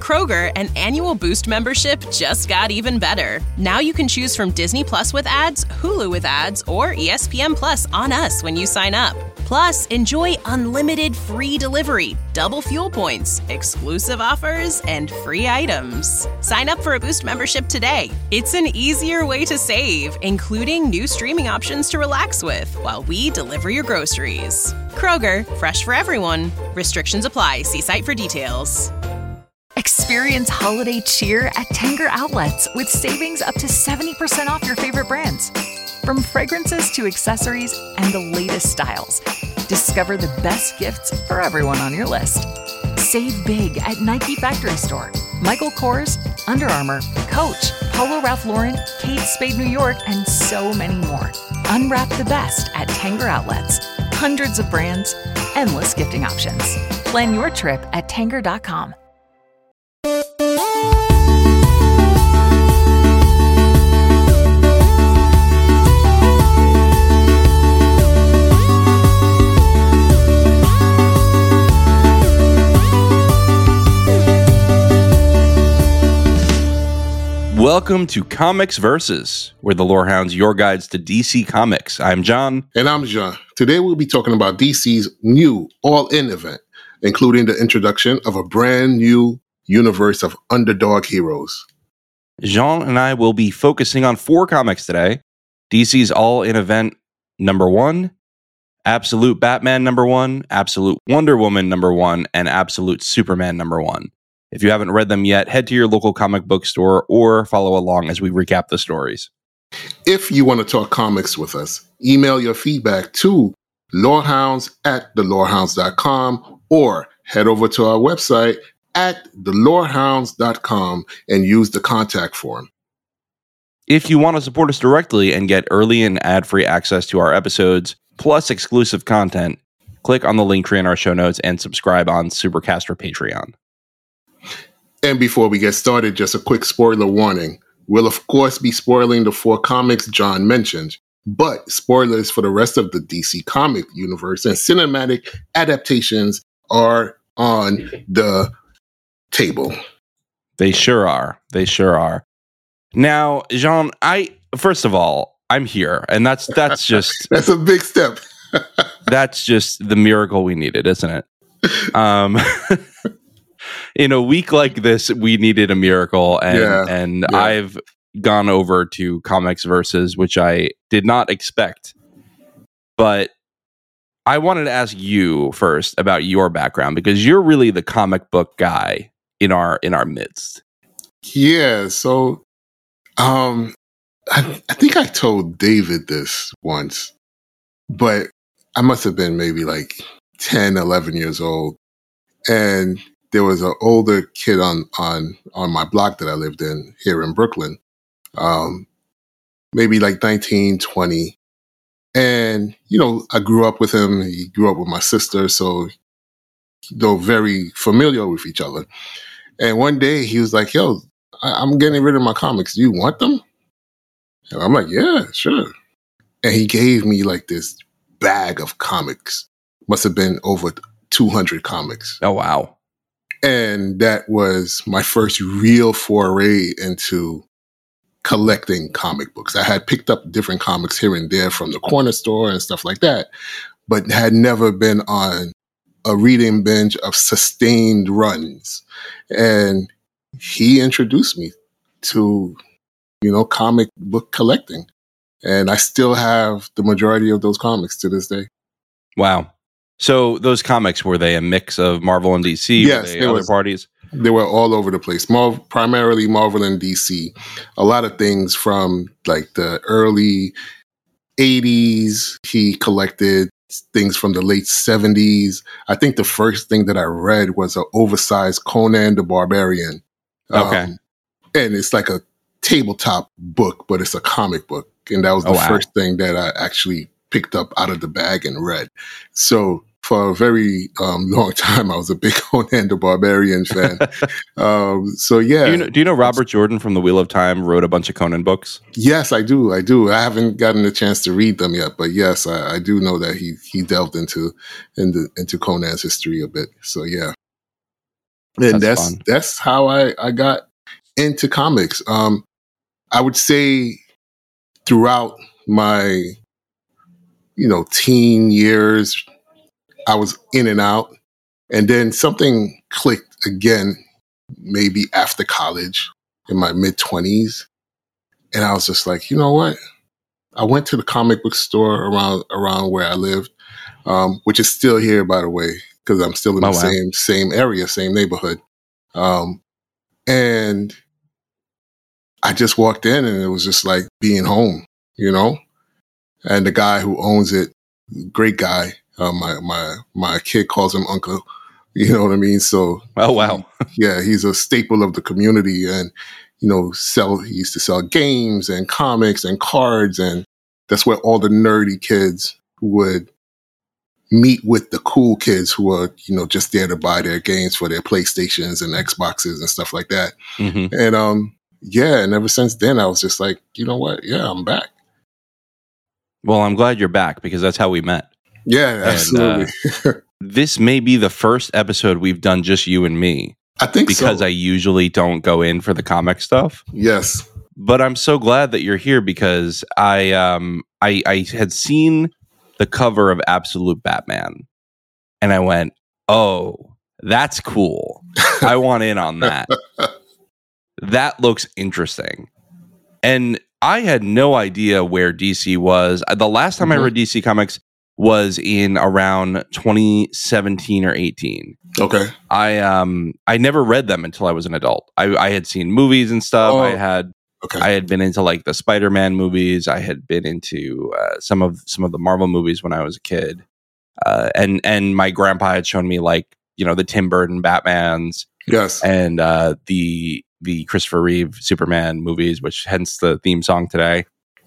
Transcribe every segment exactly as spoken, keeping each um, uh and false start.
Kroger, an annual Boost membership just got even better. Now you can choose from Disney Plus with ads, Hulu with ads, or E S P N Plus on us when you sign up. Plus, enjoy unlimited free delivery, double fuel points, exclusive offers, and free items. Sign up for a Boost membership today. It's an easier way to save, including new streaming options to relax with while we deliver your groceries. Kroger, fresh for everyone. Restrictions apply. See site for details. Experience holiday cheer at Tanger Outlets with savings up to seventy percent off your favorite brands. From fragrances to accessories and the latest styles, discover the best gifts for everyone on your list. Save big at Nike Factory Store, Michael Kors, Under Armour, Coach, Polo Ralph Lauren, Kate Spade New York, and so many more. Unwrap the best at Tanger Outlets. Hundreds of brands, endless gifting options. Plan your trip at tanger dot com. Welcome to Comics Versus. We're the Lorehounds, your guides to D C Comics. I'm John. And I'm Jean. Today we'll be talking about D C's new All-In event, including the introduction of a brand new universe of underdog heroes. Jean and I will be focusing on four comics today. D C's All-In event number one, Absolute Batman number one, Absolute Wonder Woman number one, and Absolute Superman number one. If you haven't read them yet, head to your local comic book store or follow along as we recap the stories. If you want to talk comics with us, email your feedback to lorehounds at the lorehounds dot com or head over to our website at the lorehounds dot com and use the contact form. If you want to support us directly and get early and ad-free access to our episodes, plus exclusive content, click on the link tree in our show notes and subscribe on Supercast or Patreon. And before we get started, just a quick spoiler warning. We'll, of course, be spoiling the four comics John mentioned, but spoilers for the rest of the D C comic universe and cinematic adaptations are on the table. They sure are. They sure are. Now, Jean, I first of all, I'm here, and that's that's just that's a big step. That's just the miracle we needed, isn't it? Um In a week like this, we needed a miracle, and yeah, and yeah. I've gone over to Comics Versus, which I did not expect. But I wanted to ask you first about your background, because you're really the comic book guy in our in our midst. Yeah, so um, I, I think I told David this once, but I must have been maybe like ten, eleven years old, and there was an older kid on, on, on my block that I lived in here in Brooklyn, um, maybe like nineteen, twenty. And, you know, I grew up with him. He grew up with my sister. So, they're very familiar with each other. And one day he was like, yo, I- I'm getting rid of my comics. Do you want them? And I'm like, yeah, sure. And he gave me like this bag of comics. Must have been over two hundred comics. Oh, wow. And that was my first real foray into collecting comic books. I had picked up different comics here and there from the corner store and stuff like that, but had never been on a reading binge of sustained runs. And he introduced me to, you know, comic book collecting. And I still have the majority of those comics to this day. Wow. So those comics, were they a mix of Marvel and D C? Yes, were they it other was, parties? They were all over the place. Mar- primarily Marvel and D C. A lot of things from like the early eighties. He collected things from the late seventies. I think the first thing that I read was an oversized Conan the Barbarian. Okay. Um, and it's like a tabletop book, but it's a comic book. And that was the oh, wow. first thing that I actually picked up out of the bag and read. So for a very um, long time, I was a big Conan the Barbarian fan. um, so yeah. Do you, know, do you know Robert Jordan from The Wheel of Time wrote a bunch of Conan books? Yes, I do. I do. I haven't gotten a chance to read them yet, but yes, I, I do know that he he delved into into into Conan's history a bit. So yeah. And That's that's fun. that's how I, I got into comics. Um, I would say throughout my, you know, teen years, I was in and out. And then something clicked again, maybe after college in my mid twenties. And I was just like, you know what? I went to the comic book store around around where I lived, um, which is still here, by the way, because I'm still in Oh, the wow. same same area, same neighborhood. Um, and I just walked in, and it was just like being home, you know. And the guy who owns it, great guy. Uh, my my my kid calls him Uncle. You know what I mean? So, Oh, wow. yeah, he's a staple of the community, and you know, sell. He used to sell games and comics and cards, and that's where all the nerdy kids would meet with the cool kids who are, you know, just there to buy their games for their PlayStations and Xboxes and stuff like that. Mm-hmm. And um, yeah, and ever since then, I was just like, you know what? Yeah, I'm back. Well, I'm glad you're back because that's how we met. Yeah, absolutely. And, uh, this may be the first episode we've done just you and me. I think because so. I usually don't go in for the comic stuff. Yes. But I'm so glad that you're here because I um I I had seen the cover of Absolute Batman and I went, "Oh, that's cool. I want in on that." That looks interesting. And I had no idea where D C was. The last time mm-hmm. I read D C Comics was in around twenty seventeen or eighteen. Okay. I um I never read them until I was an adult. I, I had seen movies and stuff. Oh, I had okay. I had been into like the Spider-Man movies. I had been into uh, some of some of the Marvel movies when I was a kid. Uh, and and my grandpa had shown me like, you know, the Tim Burton Batmans. Yes. And uh, the the Christopher Reeve Superman movies, which hence the theme song today.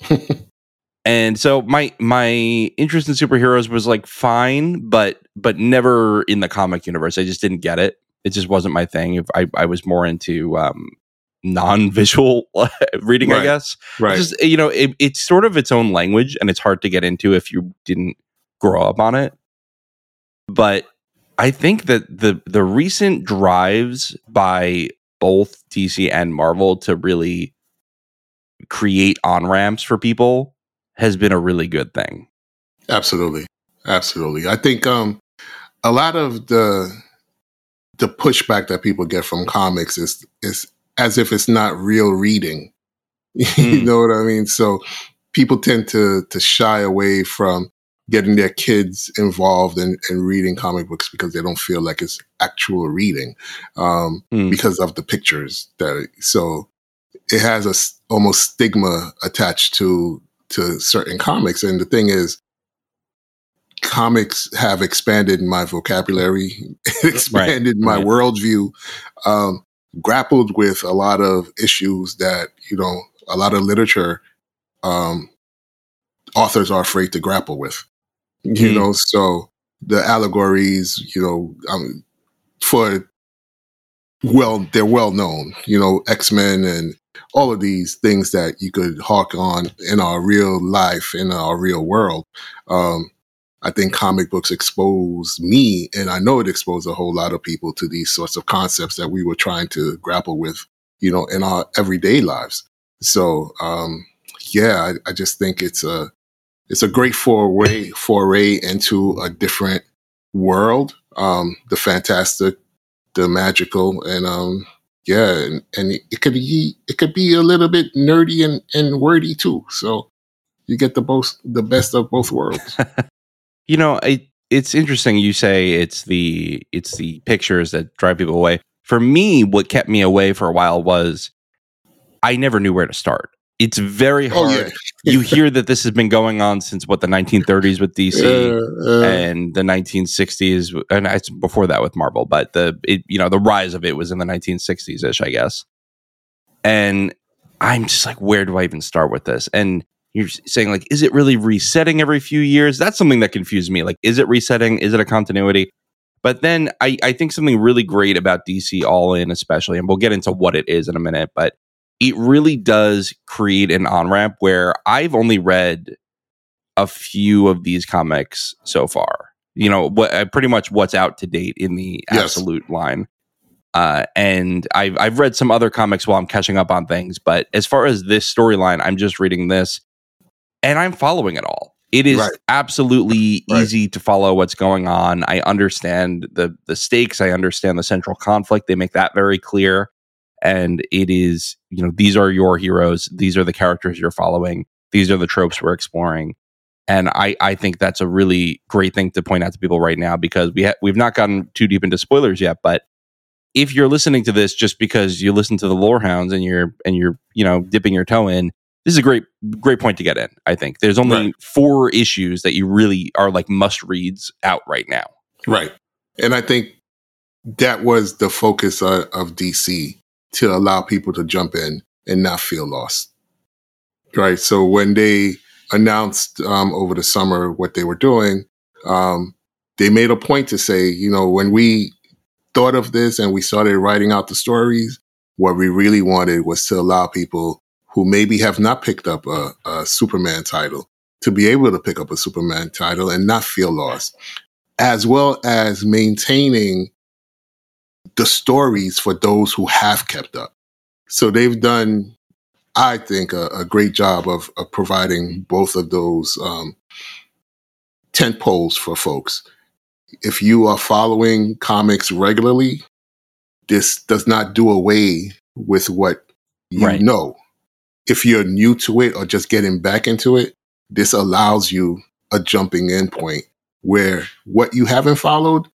And so my my interest in superheroes was like fine, but but never in the comic universe. I just didn't get it. It just wasn't my thing. If I, I was more into um, non-visual reading, right. I guess. Right. It's just, you know, it, it's sort of its own language, and it's hard to get into if you didn't grow up on it. But I think that the the recent drives by both D C and Marvel to really create on-ramps for people has been a really good thing. Absolutely. Absolutely. I think um, a lot of the the pushback that people get from comics is is as if it's not real reading. Mm. You know what I mean? So people tend to to shy away from getting their kids involved in, in reading comic books because they don't feel like it's actual reading um, mm. because of the pictures. That it, so it has a almost stigma attached to to certain comics. And the thing is, comics have expanded my vocabulary, expanded right. my right. worldview, um, grappled with a lot of issues that, you know, a lot of literature um, authors are afraid to grapple with. Mm. You know, so the allegories, you know, um, for, well, they're well known, you know, X-Men and all of these things that you could hawk on in our real life, in our real world. Um, I think comic books expose me, and I know it exposed a whole lot of people to these sorts of concepts that we were trying to grapple with, you know, in our everyday lives. So, um, yeah, I, I just think it's a it's a great foray foray into a different world, um, the fantastic, the magical, and um, yeah, and, and it could be it could be a little bit nerdy and, and wordy too. So you get the both the best of both worlds. You know, it, it's interesting. You say it's the it's the pictures that drive people away. For me, what kept me away for a while was I never knew where to start. It's very hard. Oh, yeah. You hear that this has been going on since what the nineteen thirties with D C uh, uh, and the nineteen sixties, and it's before that with Marvel. But the it, you know the rise of it was in the nineteen sixties ish, I guess. And I'm just like, where do I even start with this? And you're saying, like, is it really resetting every few years? That's something that confused me. Like, is it resetting? Is it a continuity? But then I, I think something really great about D C All In, especially, and we'll get into what it is in a minute, but it really does create an on-ramp where I've only read a few of these comics so far. You know, what, pretty much what's out to date in the yes. Absolute line. Uh, and I've, I've read some other comics while I'm catching up on things. But as far as this storyline, I'm just reading this and I'm following it all. It is right. absolutely right. easy to follow what's going on. I understand the the stakes. I understand the central conflict. They make that very clear. And it is, you know, these are your heroes. These are the characters you're following. These are the tropes we're exploring. And I, I think that's a really great thing to point out to people right now, because we ha- we've not gotten too deep into spoilers yet. But if you're listening to this just because you listen to the Lorehounds and you're and you're you know dipping your toe in, this is a great great point to get in. I think there's only right. four issues that you really are like must reads out right now. Right, and I think that was the focus of, of D C, to allow people to jump in and not feel lost. Right. So when they announced um, over the summer what they were doing, um, they made a point to say, you know, when we thought of this and we started writing out the stories, what we really wanted was to allow people who maybe have not picked up a, a Superman title to be able to pick up a Superman title and not feel lost, as well as maintaining the stories for those who have kept up. So they've done, I think, a, a great job of, of providing both of those um, tent poles for folks. If you are following comics regularly, this does not do away with what you right. know. If you're new to it or just getting back into it, this allows you a jumping in point where what you haven't followed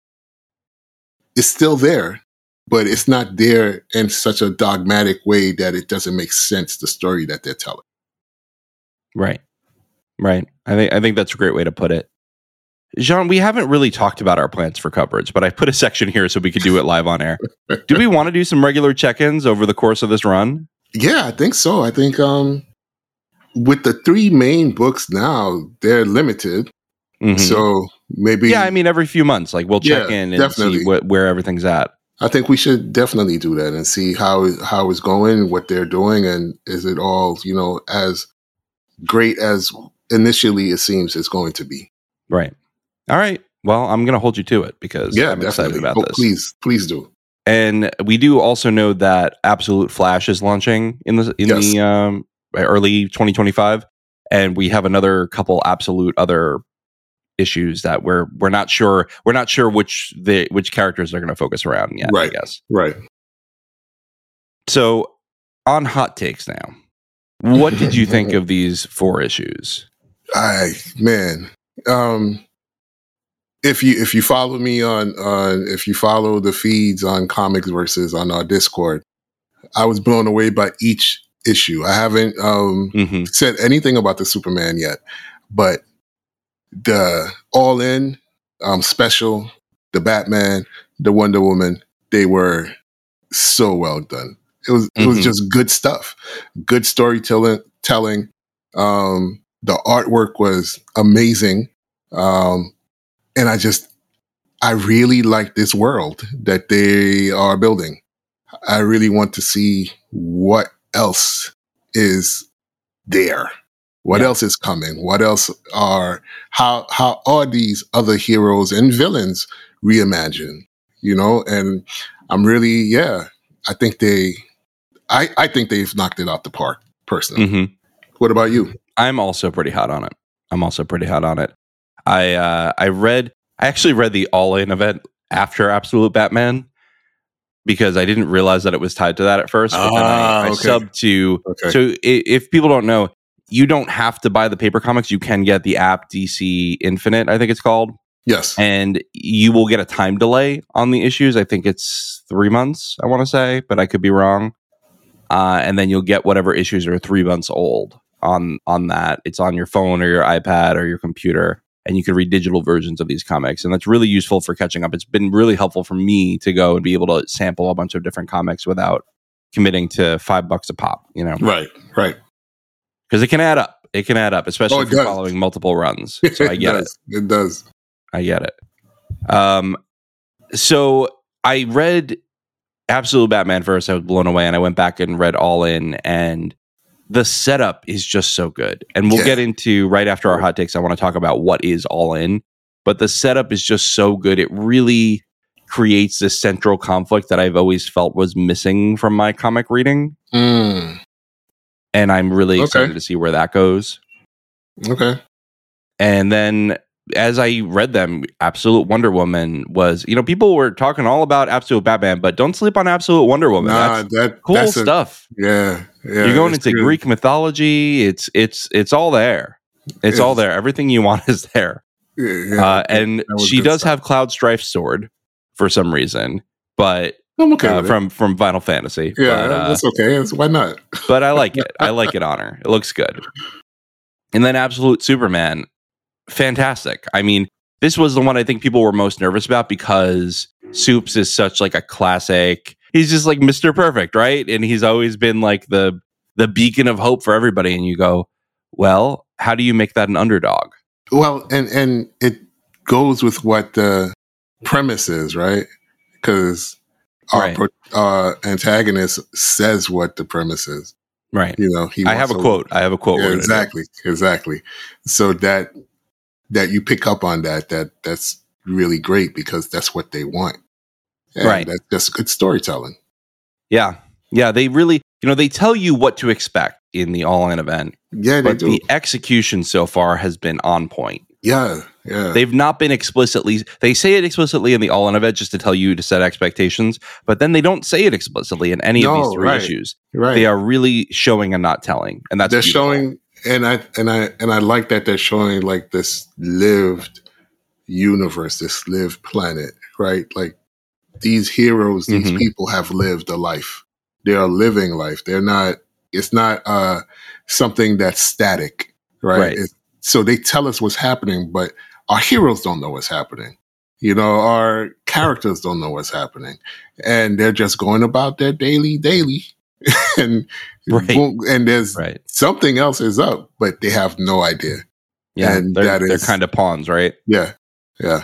is still there, but it's not there in such a dogmatic way that it doesn't make sense, the story that they're telling. Right. Right. I think I think that's a great way to put it. Jean, we haven't really talked about our plans for coverage, but I put a section here so we could do it live on air. Do we want to do some regular check-ins over the course of this run? Yeah, I think so. I think um, with the three main books now, they're limited. Mm-hmm. So maybe... Yeah, I mean, every few months, like we'll check yeah, in and definitely. see what, where everything's at. I think we should definitely do that and see how how it's going, what they're doing, and is it all, you know, as great as initially it seems it's going to be. Right. All right. Well, I'm going to hold you to it because yeah, I'm definitely. excited about oh, this. Please, please do. And we do also know that Absolute Flash is launching in the in yes. the um, early twenty twenty-five, and we have another couple Absolute other issues that we're we're not sure we're not sure which the which characters they're going to focus around yet. Right. I guess. Right. So, on hot takes now, what did you think of these four issues? I man. Um, If you if you follow me on on if you follow the feeds on Comics Versus on our Discord, I was blown away by each issue. I haven't um, mm-hmm. said anything about the Superman yet, but the All In um, special, the Batman, the Wonder Woman, they were so well done. It was mm-hmm. it was just good stuff, good storytelling. Telling, um, the artwork was amazing. Um, And I just, I really like this world that they are building. I really want to see what else is there. What yeah. else is coming? What else are, how, how are these other heroes and villains reimagined? You know, and I'm really, yeah, I think they, I, I think they've knocked it out the park, personally. Mm-hmm. What about you? I'm also pretty hot on it. I'm also pretty hot on it. I uh, I read I actually read the All In event after Absolute Batman because I didn't realize that it was tied to that at first. But ah, then I, I okay. subbed to okay. so if, if people don't know, you don't have to buy the paper comics. You can get the app D C Infinite, I think it's called. Yes, and you will get a time delay on the issues. I think it's three months. I want to say, but I could be wrong. Uh, and then you'll get whatever issues are three months old on on that. It's on your phone or your iPad or your computer. And you can read digital versions of these comics. And that's really useful for catching up. It's been really helpful for me to go and be able to sample a bunch of different comics without committing to five bucks a pop, you know? Right, right. Because it can add up. It can add up, especially oh, if you're does. following multiple runs. So I get it. It does. I get it. Um, so I read Absolute Batman first. I was blown away. And I went back and read All In. And the setup is just so good. And we'll yeah. get into, right after our hot takes, I want to talk about what is All In. But the setup is just so good. It really creates this central conflict that I've always felt was missing from my comic reading. Mm. And I'm really Okay. excited to see where that goes. Okay. And then as I read them, Absolute Wonder Woman was, you know, people were talking all about Absolute Batman, but don't sleep on Absolute Wonder Woman. Nah, that's that cool that's a- stuff. yeah, yeah. You're going it's into good. Greek mythology. It's it's it's all there. It's all It's- there. Everything you want is there. Yeah, yeah, uh, and that was she good does stuff. have Cloud Strife's sword for some reason, but I'm okay uh, with it. from from Final Fantasy. Yeah, but, uh, that's okay. It's, why not? but I like it. I like it on her. It looks good. And then Absolute Superman, fantastic. I mean, this was the one I think people were most nervous about because Supes is such like a classic. He's just like Mister Perfect, right? And he's always been like the the beacon of hope for everybody. And you go, well, how do you make that an underdog? Well, and and it goes with what the premise is, right? Because our Right. pro- uh, antagonist says what the premise is. Right. You know, he I have a wants to- quote. I have a quote. Yeah, we're gonna do. exactly, exactly. So that that you pick up on that that that's really great because that's what they want. And Right. That's just good storytelling. Yeah. Yeah. They really, you know, they tell you what to expect in the All In event, Yeah, they but do. the execution so far has been on point. yeah, yeah. They've not been explicitly, they say it explicitly in the All In event just to tell you to set expectations, but then they don't say it explicitly in any of No, these three right. issues. right. They are really showing and not telling. And that's they're beautiful. showing, and I and I and I like that they're showing like this lived universe, this lived planet, right? Like these heroes, these Mhm. people have lived a life. They are living life. They're not. It's not uh, something that's static, right? Right. It's, so they tell us what's happening, but our heroes don't know what's happening. You know, our characters don't know what's happening, and they're just going about their daily, daily, and Right. boom, and there's Right. something else is up, but they have no idea. Yeah. And they're that they're is- kind of pawns, right? Yeah, yeah.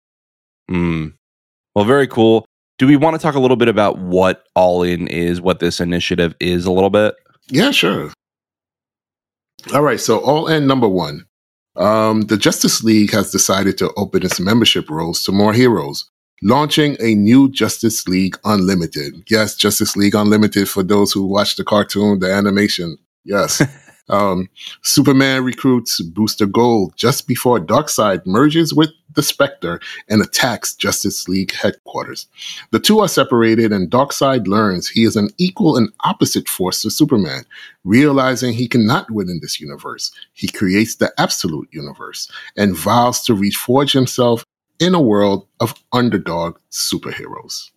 Mm. Well, very cool. Do we want to talk a little bit about what All In is, what this initiative is a little bit? Yeah, sure. All right, so all in number one. Um, the Justice League has decided to open its membership roles to more heroes, launching a new Justice League Unlimited. Yes, Justice League Unlimited for those who watch the cartoon, the animation. Yes. um, Superman recruits Booster Gold just before Darkseid merges with the Spectre and attacks Justice League headquarters. The two are separated, and Darkseid learns he is an equal and opposite force to Superman. Realizing he cannot win in this universe, he creates the Absolute Universe and vows to reforge himself in a world of underdog superheroes.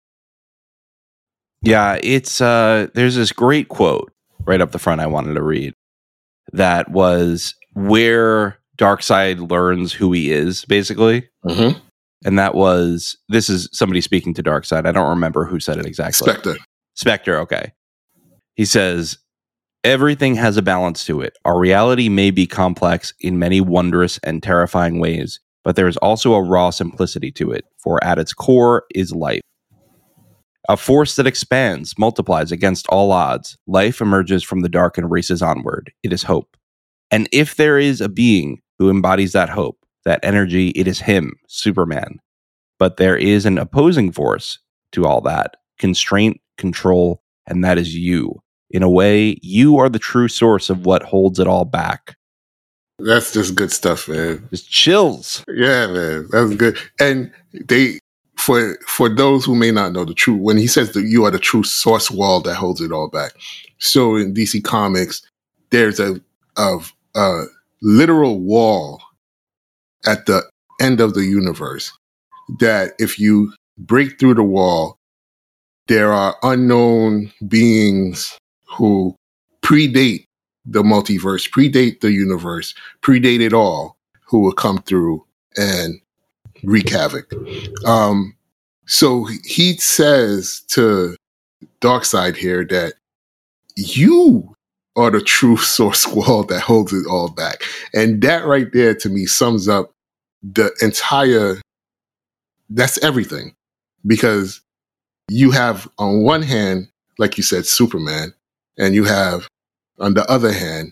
Yeah, it's uh there's this great quote right up the front I wanted to read that was where Darkseid learns who he is, basically. Mm-hmm. And that was, this is somebody speaking to Darkseid. I don't remember who said it exactly. Spectre. Spectre, okay. He says, everything has a balance to it. Our reality may be complex in many wondrous and terrifying ways, but there is also a raw simplicity to it, for at its core is life. A force that expands, multiplies against all odds. Life emerges from the dark and races onward. It is hope. And if there is a being who embodies that hope, that energy, it is him, Superman. But there is an opposing force to all that, constraint, control, and that is you. In a way, you are the true source of what holds it all back. That's just good stuff, man. Just chills. Yeah, man, that's good. And they, for for those who may not know the truth, when he says that you are the true source wall that holds it all back. So in D C Comics, there's a a, a literal wall at the end of the universe that if you break through the wall, there are unknown beings who predate the multiverse, predate the universe, predate it all, who will come through and wreak havoc. Um, so he says to Darkseid here that you are the true source wall that holds it all back. And that right there to me sums up the entire, that's everything. Because you have on one hand, like you said, Superman, and you have on the other hand,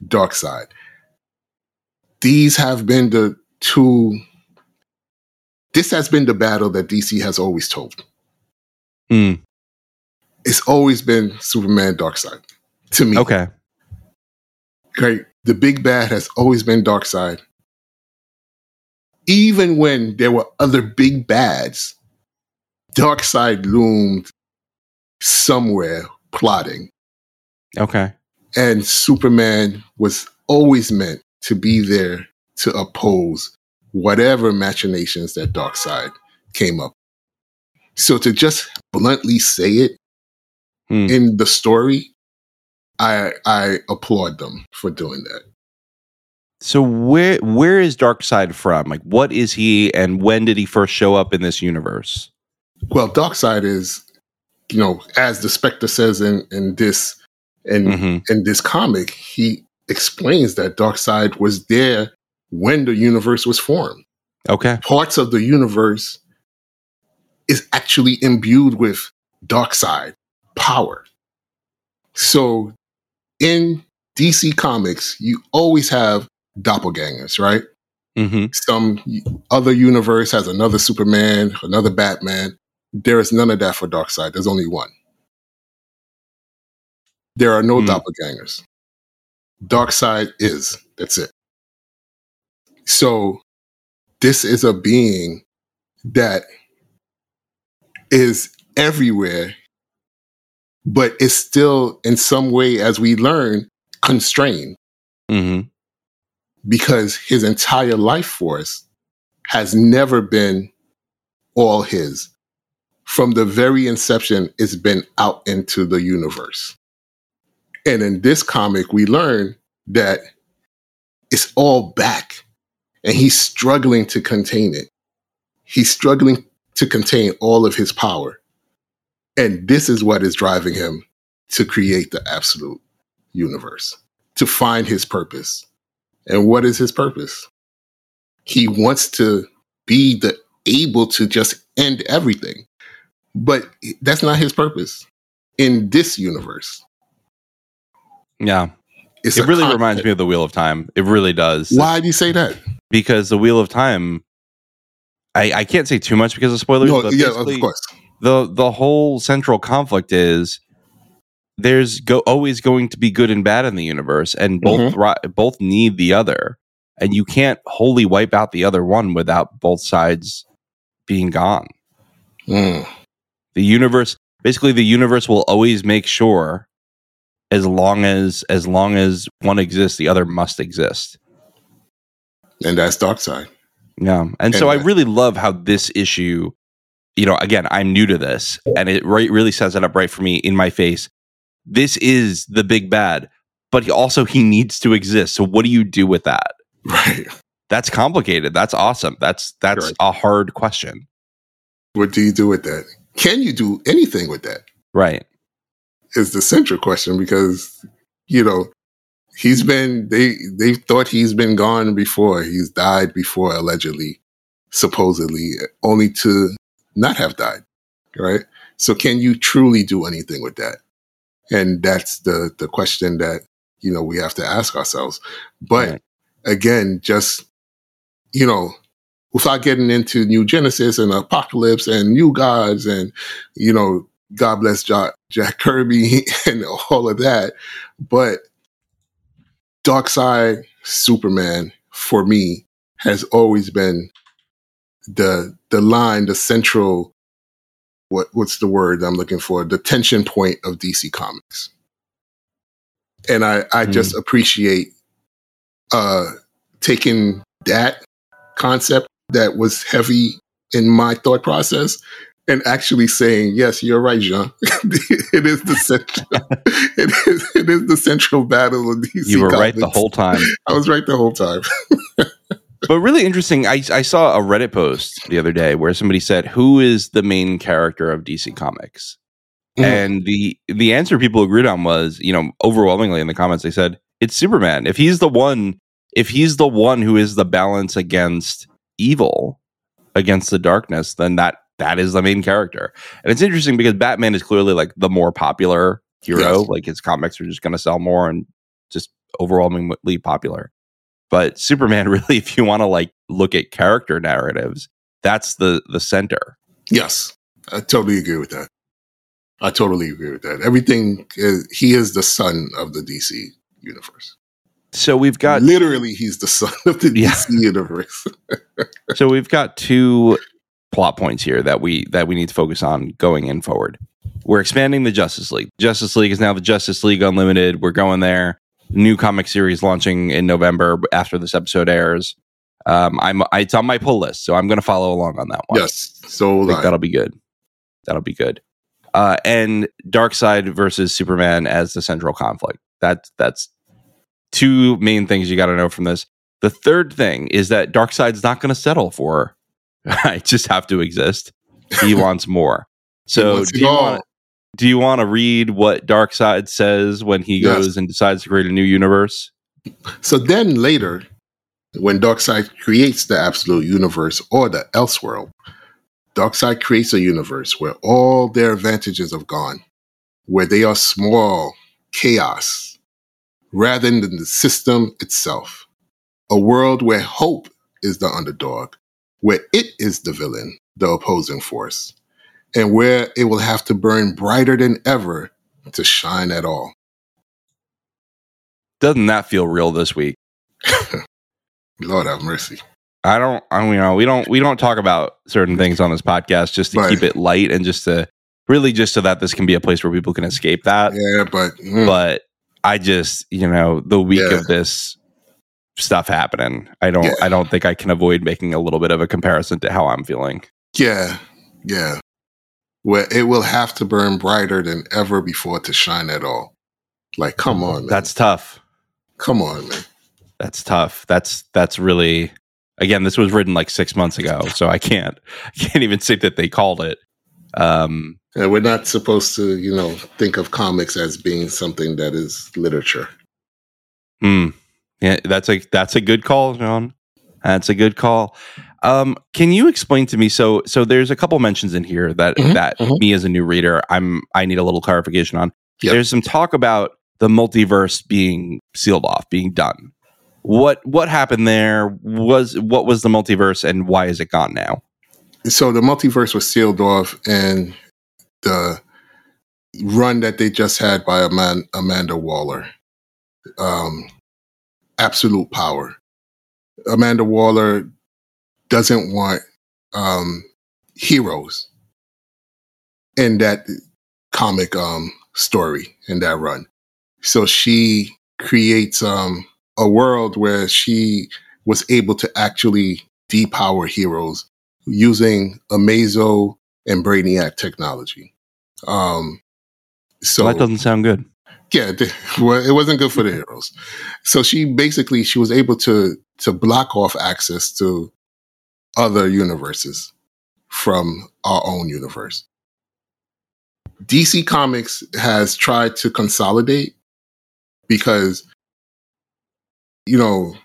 Darkseid. These have been the two this has been the battle that D C has always told. Mm. It's always been Superman Darkseid to me. Okay. Right? The big bad has always been Darkseid. Even when there were other big bads, Darkseid loomed somewhere plotting. Okay. And Superman was always meant to be there to oppose whatever machinations that Darkseid came up. So to just bluntly say it Hmm. in the story, I I applaud them for doing that. So where where is Darkseid from? Like, what is he, and when did he first show up in this universe? Well, Darkseid is, you know, as the Spectre says in in this in Mhm. in this comic, he explains that Darkseid was there when the universe was formed. Okay. Parts of the universe is actually imbued with Darkseid power. So in D C Comics, you always have doppelgangers, right? Mm-hmm. Some other universe has another Superman, another Batman. There is none of that for Darkseid. There's only one. There are no Hmm. doppelgangers. Darkseid is. That's it. So this is a being that is everywhere, but is still in some way, as we learn, constrained Mm-hmm. because his entire life force has never been all his. From the very inception, it's been out into the universe. And in this comic, we learn that it's all back, and he's struggling to contain it. He's struggling to contain all of his power. And this is what is driving him to create the absolute universe, to find his purpose. And what is his purpose? He wants to be the able to just end everything. But that's not his purpose in this universe. Yeah. It's It a really con- reminds me of the Wheel of Time. It really does. Why do you say that? Because the Wheel of Time, I, I can't say too much because of spoilers. No, but yeah, basically of course. the the whole central conflict is there's go, always going to be good and bad in the universe, and both Mhm. thri- both need the other, and you can't wholly wipe out the other one without both sides being gone. Mm. The universe, basically, the universe will always make sure, as long as as long as one exists, the other must exist. And that's Darkseid. Yeah, and so I And that- really love how this issue, you know, again, I'm new to this, and it right, really sets it up right for me in my face. This is the big bad, but he also he needs to exist. So what do you do with that? Right. That's complicated. That's awesome. That's that's Right. a hard question. What do you do with that? Can you do anything with that? Right. Is the central question, because, you know, he's been, they, they thought he's been gone before. He's died before, allegedly, supposedly, only to not have died. Right. So can you truly do anything with that? And that's the, the question that, you know, we have to ask ourselves. But Right. again, just, you know, without getting into New Genesis and Apocalypse and New Gods and, you know, God bless Jack, Jack Kirby and all of that. But Darkseid Superman, for me, has always been the the line, the central, what what's the word I'm looking for? The tension point of D C Comics. And I, I Mm. just appreciate uh, taking that concept that was heavy in my thought process and actually saying, yes, you're right, Jean. it is the central, it is, it is the central battle of D C You were right the Comics. whole time. I was right the whole time. But really interesting, I, I saw a Reddit post the other day where somebody said, who is the main character of D C Comics? Mhm. And the the answer people agreed on was, you know, overwhelmingly in the comments, they said, it's Superman. If he's the one, if he's the one who is the balance against evil, against the darkness, then that that is the main character. And it's interesting because Batman is clearly like the more popular hero. Yes. Like his comics are just going to sell more and just overwhelmingly popular. But Superman, really, if you want to like look at character narratives, that's the the center. Yes, I totally agree with that. I totally agree with that. Everything is, he is the son of the D C universe. So we've got literally he's the son of the yeah. D C universe. So we've got two plot points here that we that we need to focus on going in forward. We're expanding the Justice League. Justice League is now the Justice League Unlimited. We're going there. New comic series launching in November after this episode airs. Um, I'm it's on my pull list, so I'm going to follow along on that one. Yes, so I think that'll be good. That'll be good. Uh, and Darkseid versus Superman as the central conflict. That that's two main things you got to know from this. The third thing is that Darkseid's not going to settle for I just have to exist. He wants more. So do you want do you want to read what Darkseid says when he yes. goes and decides to create a new universe? So then later, when Darkseid creates the Absolute Universe or the Elseworld, Darkseid creates a universe where all their advantages have gone, where they are small chaos rather than the system itself. A world where hope is the underdog, where it is the villain, the opposing force, and where it will have to burn brighter than ever to shine at all. Doesn't that feel real this week? Lord have mercy. I don't, I don't, you know, we don't, we don't talk about certain things on this podcast just to right. keep it light and just to really just so that this can be a place where people can escape that. Yeah, but, mm. but I just, you know, the week yeah. of this stuff happening, I don't, yeah. I don't think I can avoid making a little bit of a comparison to how I'm feeling. Yeah. Yeah. Where it will have to burn brighter than ever before to shine at all. Like, come on, man. That's tough. Come on, man. That's tough. That's, that's really, again, this was written like six months ago, so I can't, I can't even say that they called it. Um, and we're not supposed to, you know, think of comics as being something that is literature. Hmm. Yeah, that's a, that's a good call, John. That's a good call. Um, can you explain to me? So, so there's a couple mentions in here that mm-hmm, that mm-hmm. me as a new reader, I'm I need a little clarification on. Yep. There's some talk about the multiverse being sealed off, being done. What what happened there? Was what was the multiverse, and why is it gone now? So the multiverse was sealed off, and the run that they just had by Amanda, Amanda Waller, um, Absolute Power. Amanda Waller doesn't want um, heroes in that comic um, story, in that run. So she creates um, a world where she was able to actually depower heroes using Amazo and Brainiac technology. Um, so well, that doesn't sound good. Yeah, well, it wasn't good for the heroes. So she basically, she was able to to block off access to other universes from our own universe. D C Comics has tried to consolidate because, you know,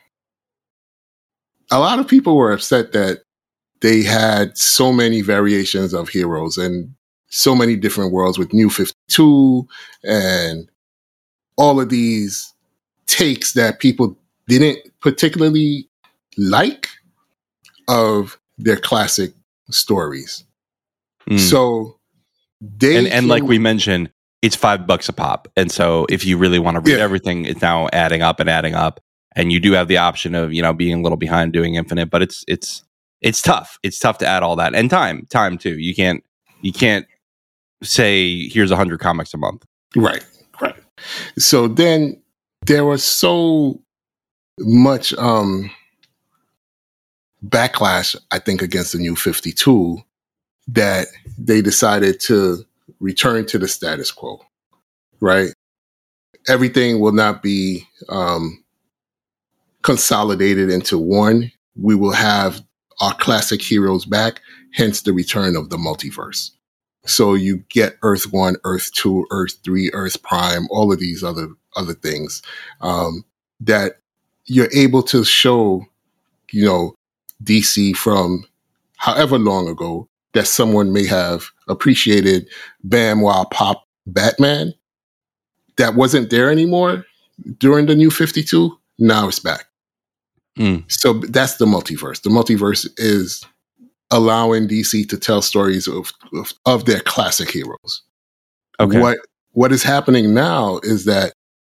a lot of people were upset that they had so many variations of heroes and so many different worlds with New fifty-two and all of these takes that people didn't particularly like of their classic stories. Mm. So they and, and like we mentioned, it's five bucks a pop. And so if you really want to read yeah. everything, it's now adding up and adding up. And you do have the option of, you know, being a little behind doing infinite, but it's it's it's tough. It's tough to add all that. And time, time too. You can't you can't say here's a hundred comics a month. Right. Right. So then there was so much um backlash, I think, against the New fifty-two that they decided to return to the status quo, right? Everything will not be um, consolidated into one. We will have our classic heroes back, hence the return of the multiverse. So you get Earth One, Earth Two, Earth Three, Earth Prime, all of these other other things um, that you're able to show, you know, D C from however long ago that someone may have appreciated Bam Wah Pop Batman that wasn't there anymore during the New fifty-two. Now it's back. Mm. So that's the multiverse. The multiverse is allowing D C to tell stories of, of, of their classic heroes. Okay. What what is happening now is that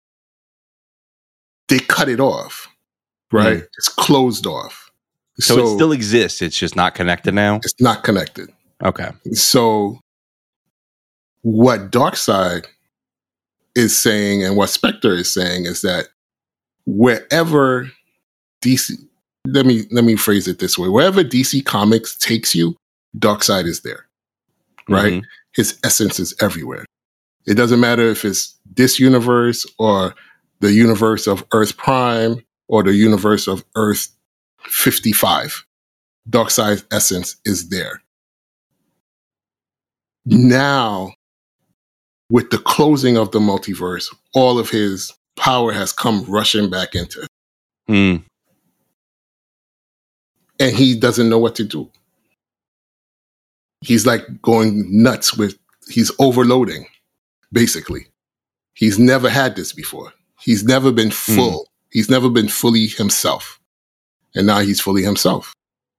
they cut it off, right? Mm. It's closed off. So, so it still exists. It's just not connected now? It's not connected. Okay. So what Darkseid is saying and what Spectre is saying is that wherever D C, let me let me phrase it this way: wherever D C Comics takes you, Darkseid is there, right? Mm-hmm. His essence is everywhere. It doesn't matter if it's this universe or the universe of Earth Prime or the universe of Earth fifty-five. Darkseid's essence is there. Now, with the closing of the multiverse, all of his power has come rushing back into it. Mm. And he doesn't know what to do. He's like going nuts with, he's overloading, basically. He's never had this before. He's never been full. Mm. He's never been fully himself. And now he's fully himself.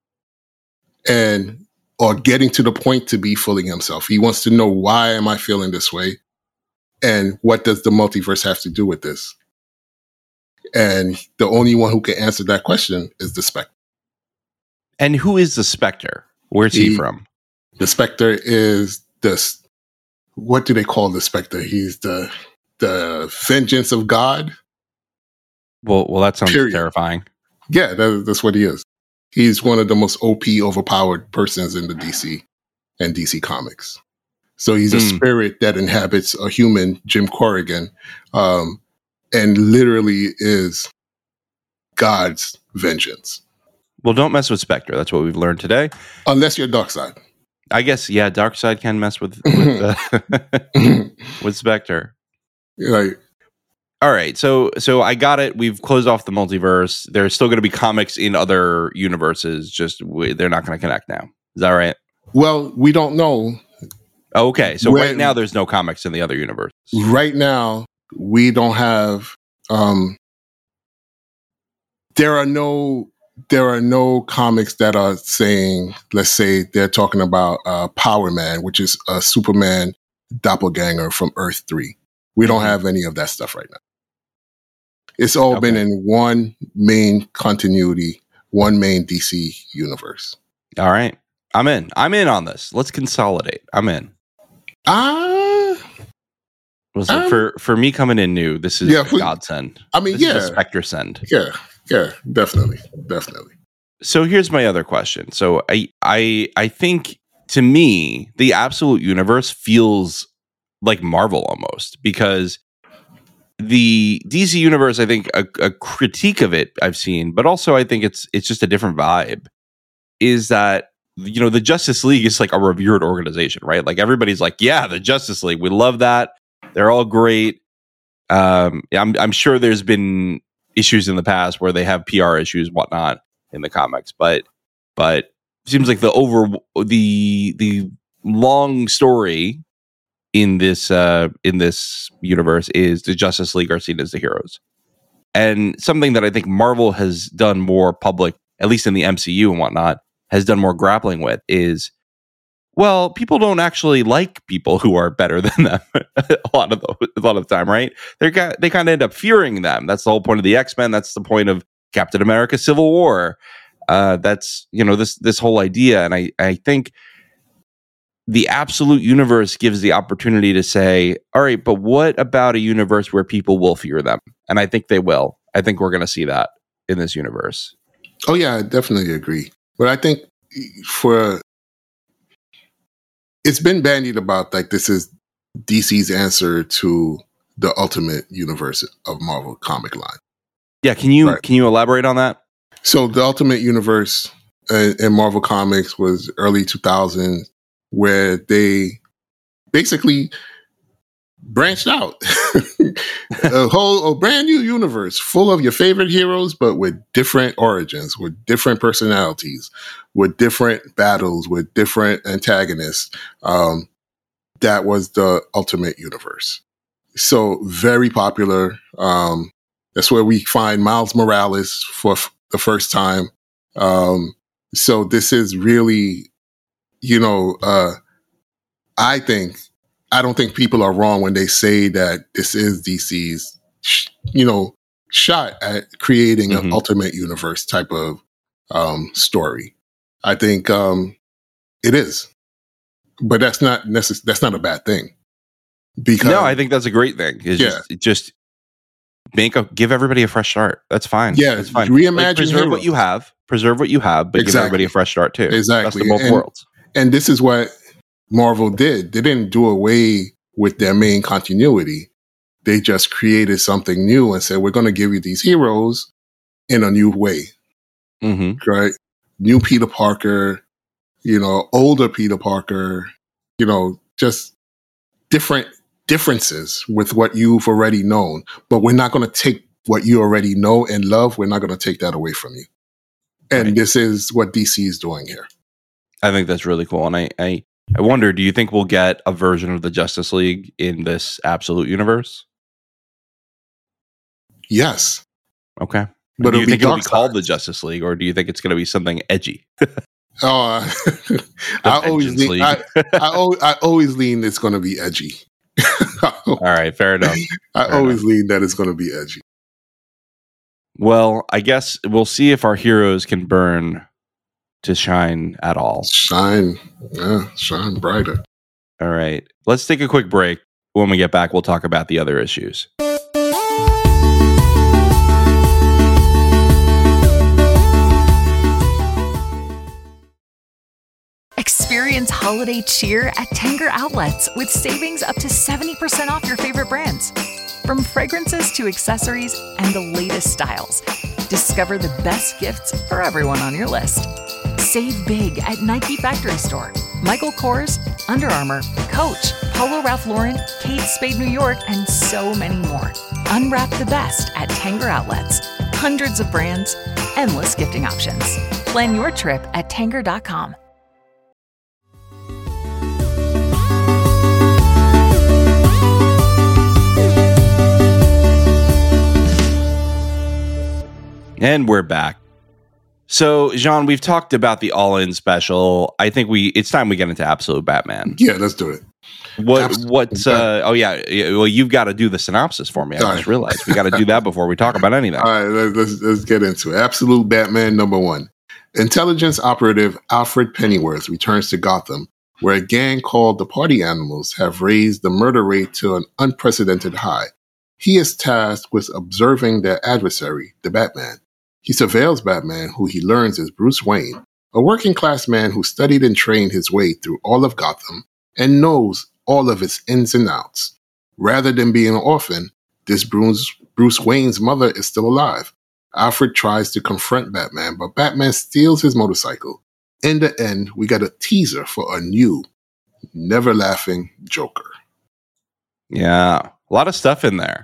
And, or getting to the point to be fully himself. He wants to know, why am I feeling this way? And what does the multiverse have to do with this? And the only one who can answer that question is the Spectre. And who is the Spectre? Where's he, he from? The Spectre is this, what do they call the Spectre? He's the the vengeance of God. Well, well, that sounds Period. terrifying. Yeah, that, that's what he is. He's one of the most O P, overpowered persons in the D C and D C Comics. So he's a mm. spirit that inhabits a human, Jim Corrigan, um, and literally is God's vengeance. Well, don't mess with Spectre. That's what we've learned today. Unless you're Darkseid. I guess, yeah, Darkseid can mess with with, uh, with Spectre. Right. All right, so so I got it. We've closed off the multiverse. There's still going to be comics in other universes. Just we, they're not going to connect now. Is that right? Well, we don't know. Okay, so when, right now there's no comics in the other universe. Right now, we don't have. Um, there are no. There are no comics that are saying. Let's say they're talking about uh, Power Man, which is a Superman doppelganger from Earth three. We don't have any of that stuff right now. It's all okay. been in one main continuity, one main D C universe. All right. I'm in. I'm in on this. Let's consolidate. I'm in. Ah. Uh, um, for, for me coming in new, this is yeah, a godsend. I mean, this yeah. is a Spectre send. Yeah. Yeah. Definitely. Definitely. So here's my other question. So I, I, I think, to me, the Absolute Universe feels like Marvel almost, because the D C universe, I think a, a critique of it I've seen, but also I think it's it's just a different vibe, is that, you know, the Justice League is like a revered organization, right? Like everybody's like, yeah, the Justice League, we love that. They're all great. Um, I'm I'm sure there's been issues in the past where they have P R issues, whatnot, in the comics, but but it seems like the over the the long story in this uh, in this universe is the Justice League are seen as the heroes. And something that I think Marvel has done more public, at least in the M C U and whatnot, has done more grappling with is, well, people don't actually like people who are better than them a lot of the, a lot of the time, right? They they kind of end up fearing them. That's the whole point of the X-Men. That's the point of Captain America: Civil War. Uh, that's, you know, this this whole idea, and I I think the Absolute Universe gives the opportunity to say, all right, but what about a universe where people will fear them? And I think they will. I think we're going to see that in this universe. Oh, yeah, I definitely agree. But I think for, it's been bandied about like this is D C's answer to the Ultimate Universe of Marvel comic line. Yeah, can you right. can you elaborate on that? So the Ultimate Universe in, in Marvel Comics was early two thousands, where they basically branched out a whole a brand new universe full of your favorite heroes, but with different origins, with different personalities, with different battles, with different antagonists. Um, that was the Ultimate Universe. So very popular. Um, that's where we find Miles Morales for f- the first time. Um, So this is really, you know, uh, I think, I don't think people are wrong when they say that this is D C's, sh- you know, shot at creating Mhm. an alternate universe type of um, story. I think um, it is, but that's not necess- That's not a bad thing. Because No, I think that's a great thing. It's Yeah. just, just make a give everybody a fresh start. That's fine. Yeah, that's fine. reimagine Like, preserve what heroes. you have. Preserve what you have, but give Exactly. everybody a fresh start too. Exactly. Best of both And- worlds. And this is what Marvel did. They didn't do away with their main continuity. They just created something new and said, we're going to give you these heroes in a new way, Mm-hmm. right? New Peter Parker, you know, older Peter Parker, you know, just different differences with what you've already known. But we're not going to take what you already know and love. We're not going to take that away from you. And Right. this is what D C is doing here. I think that's really cool. And I, I, I wonder, do you think we'll get a version of the Justice League in this absolute universe? Yes. Okay. But do you it'll be think it'll be Darkseid. called the Justice League, or do you think it's going to be something edgy? Oh, uh, The I always Vengeance lean, I, League. I, always, I always lean it's going to be edgy. All right, fair enough. I Fair always lean that it's going to be edgy. Well, I guess we'll see if our heroes can burn to shine at all. Shine, yeah, shine brighter. All right. Let's take a quick break. When we get back, we'll talk about the other issues. Experience holiday cheer at Tanger Outlets with savings up to seventy percent off your favorite brands. From fragrances to accessories and the latest styles, discover the best gifts for everyone on your list. Save big at Nike Factory Store, Michael Kors, Under Armour, Coach, Polo Ralph Lauren, Kate Spade New York, and so many more. Unwrap the best at Tanger Outlets. Hundreds of brands, endless gifting options. Plan your trip at tanger dot com. And we're back. So, Jean, we've talked about the All-In special. I think we it's time we get into Absolute Batman. Yeah, let's do it. What Absolute what's uh oh yeah, yeah, well you've got to do the synopsis for me. I All just right. realized we got to do that before we talk about anything. All right, let's, let's, let's get into it. Absolute Batman number one. Intelligence operative Alfred Pennyworth returns to Gotham, where a gang called the Party Animals have raised the murder rate to an unprecedented high. He is tasked with observing their adversary, the Batman. He surveils Batman, who he learns is Bruce Wayne, a working-class man who studied and trained his way through all of Gotham and knows all of its ins and outs. Rather than being an orphan, this Bruce, Bruce Wayne's mother is still alive. Alfred tries to confront Batman, but Batman steals his motorcycle. In the end, we get a teaser for a new, never-laughing Joker. Yeah, a lot of stuff in there.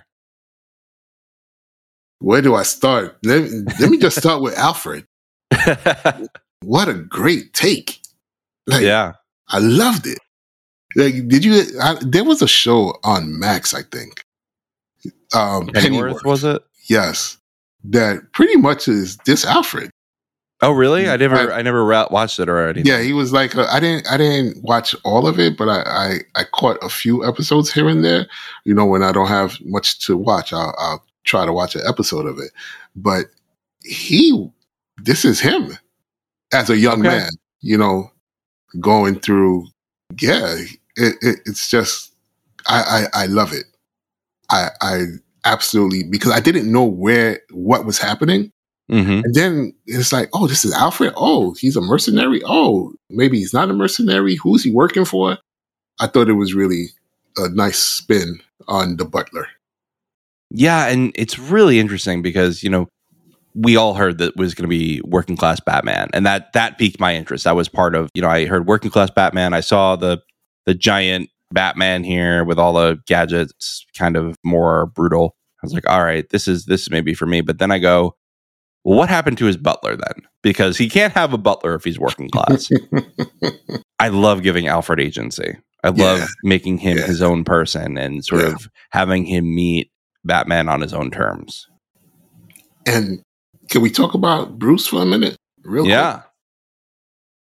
Where do I start? Let, let me just start with Alfred. What a great take. Like, Yeah. I loved it. Like, did you? I, there was a show on Max, I think. Um, Pennyworth, was it? Yes, that pretty much is this Alfred. Oh, really? I never, I- I, never ra- watched it or anything. Yeah, he was like a, I didn't I didn't watch all of it, but I, I I caught a few episodes here and there. You know, when I don't have much to watch, I'll, I'll try to watch an episode of it. But he, this is him as a young Okay. man. You know, going through. Yeah, it, it, it's just I, I I love it. I I absolutely, because I didn't know where what was happening. Mm-hmm. And then it's like, oh, this is Alfred. Oh, he's a mercenary. Oh, maybe he's not a mercenary. Who's he working for? I thought it was really a nice spin on the Butler. Yeah, and it's really interesting because, you know, we all heard that it was going to be working class Batman, and that that piqued my interest. That was part of, you know, I heard working class Batman. I saw the the giant Batman here with all the gadgets, kind of more brutal. I was like, all right, this is this is maybe for me. But then I go, well, what happened to his butler then? Because he can't have a butler if he's working class. I love giving Alfred agency. I love Yeah. making him Yeah. his own person and sort Yeah. of having him meet Batman on his own terms. And can we talk about Bruce for a minute? Real quick. Yeah.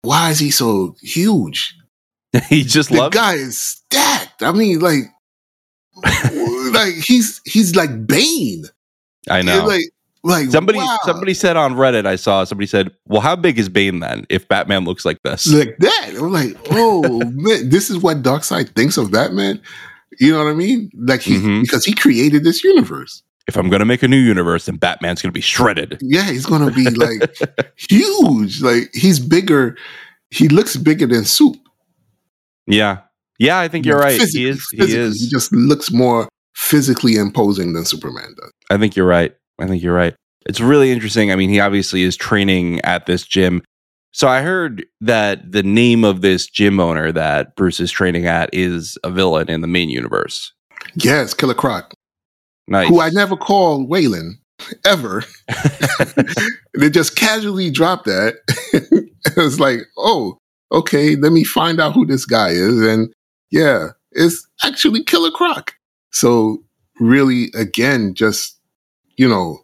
why is he so huge? He just The loves guy is stacked. I mean, like, like he's he's like Bane. I know. Like, like somebody wow. somebody said on Reddit, I saw somebody said, well, how big is Bane then if Batman looks like this? Like that. I'm like, oh man, this is what Darkseid thinks of Batman. You know what I mean? Like he Mhm. because he created this universe. If I'm going to make a new universe, then Batman's going to be shredded. Yeah, he's gonna be like huge. Like he's bigger. He looks bigger than Soup. Yeah. Yeah, I think you're right. Physically, He is. He physically. is. He just looks more physically imposing than Superman does. I think you're right. I think you're right. It's really interesting. I mean, he obviously is training at this gym. So I heard that the name of this gym owner that Bruce is training at is a villain in the main universe. Yes, Killer Croc, Nice. who I never called Waylon ever. They just casually dropped that. It was like, oh, okay, let me find out who this guy is. And yeah, it's actually Killer Croc. So really, again, just, you know,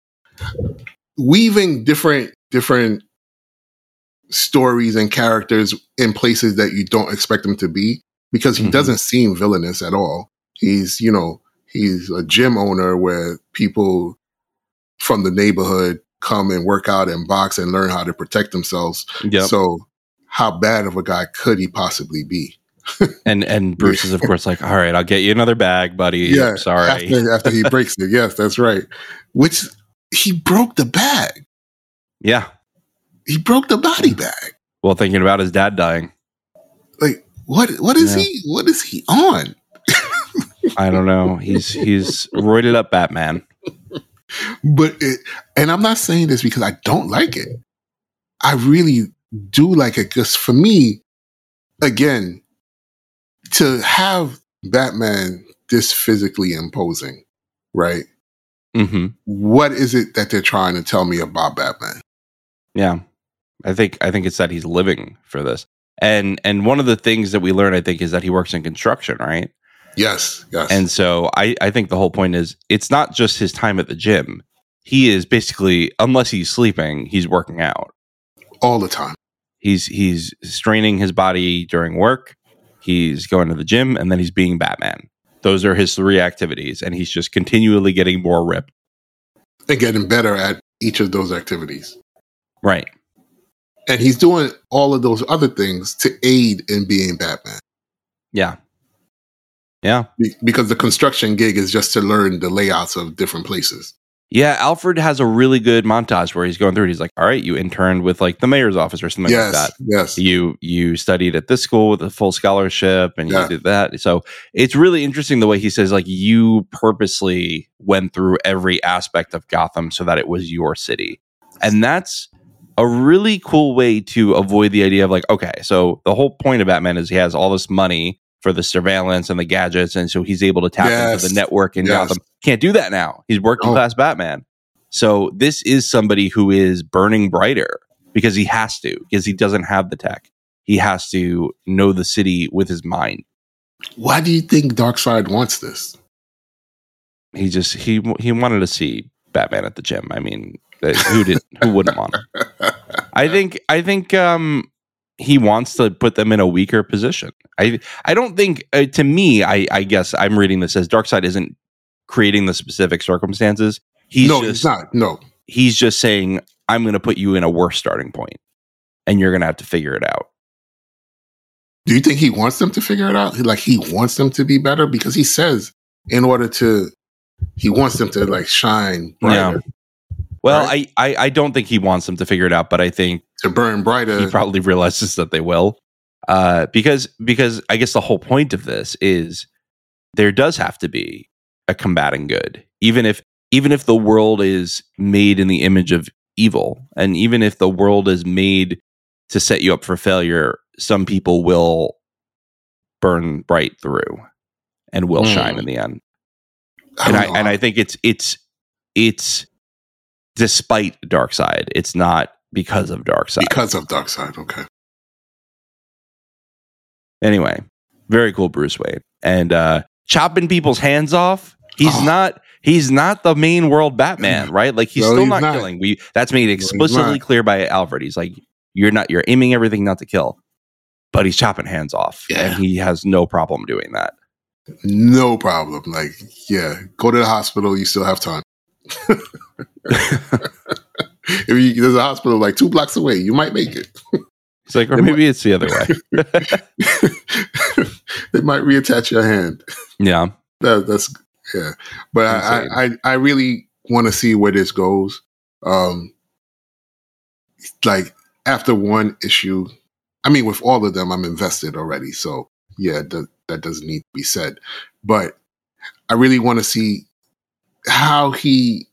weaving different, different stories and characters in places that you don't expect them to be, because he Mhm. doesn't seem villainous at all. He's, you know, he's a gym owner where people from the neighborhood come and work out and box and learn how to protect themselves. Yep. So how bad of a guy could he possibly be? and and Bruce is of course like, all right, I'll get you another bag, buddy. Yeah, Sorry. After, after he breaks it. Yes, that's right. Which he broke the bag. Yeah. He broke the body bag. Well, thinking about his dad dying. Like, what what is Yeah. he what is he on? I don't know. He's he's roided up Batman. But it, and I'm not saying this because I don't like it. I really do like it because for me, again, to have Batman this physically imposing, right? Mm-hmm. What is it that they're trying to tell me about Batman? Yeah. I think I think it's that he's living for this. And and one of the things that we learn, I think, is that he works in construction, right? Yes, yes. And so I, I think the whole point is it's not just his time at the gym. He is basically, unless he's sleeping, he's working out. all the time. He's he's straining his body during work. He's going to the gym, and then he's being Batman. Those are his three activities, and he's just continually getting more ripped. And getting better at each of those activities. Right. And he's doing all of those other things to aid in being Batman. Yeah. Yeah. Be- because the construction gig is just to learn the layouts of different places. Yeah, Alfred has a really good montage where he's going through it. He's like, all right, you interned with like the mayor's office or something Yes, like that. yes. You you studied at this school with a full scholarship and Yeah. you did that. So it's really interesting the way he says, like, you purposely went through every aspect of Gotham so that it was your city. And that's a really cool way to avoid the idea of like, okay, so the whole point of Batman is he has all this money for the surveillance and the gadgets, and so he's able to tap Yes. into the network in Yes. Gotham. Can't do that now. He's working Oh. class Batman. So this is somebody who is burning brighter because he has to, because he doesn't have the tech. He has to know the city with his mind. Why do you think Darkseid wants this? He just he he wanted to see Batman at the gym. I mean, uh, who did who wouldn't want him? I think I think um he wants to put them in a weaker position. I I don't think uh, to me I I guess I'm reading this as Darkseid isn't creating the specific circumstances. He's no, just it's not. No. he's just saying I'm going to put you in a worse starting point and you're going to have to figure it out. Do you think he wants them to figure it out? Like he wants them to be better? Because he says in order to, he wants them to like shine brighter, Well, Right. I, I I don't think he wants them to figure it out, but I think to burn brighter. he probably realizes that they will. Uh, because because I guess the whole point of this is there does have to be a combating good, even if even if the world is made in the image of evil, and even if the world is made to set you up for failure, some people will burn bright through and will Hmm. shine in the end. I And don't I know. and I think it's it's it's despite Darkseid. It's not because of Darkseid. because of Darkseid. Okay. Anyway, very cool Bruce Wayne. And uh chopping people's hands off. He's Oh. not he's not the main world Batman, right? Like he's No, still he's not, not. killing. We that's made he's explicitly not. clear by Alfred. He's like, You're not. You're aiming everything not to kill, but he's chopping hands off, Yeah. and he has no problem doing that. No problem. Like, yeah, go to the hospital. You still have time. If you, there's a hospital like two blocks away, you might make it. It's like, or They maybe might- it's the other way. They might reattach your hand. Yeah. That, that's yeah. But I, Insane. I, I really want to see where this goes. Um, like after one issue, I mean, with all of them, I'm invested already. So yeah, that that doesn't need to be said. But I really want to see how he.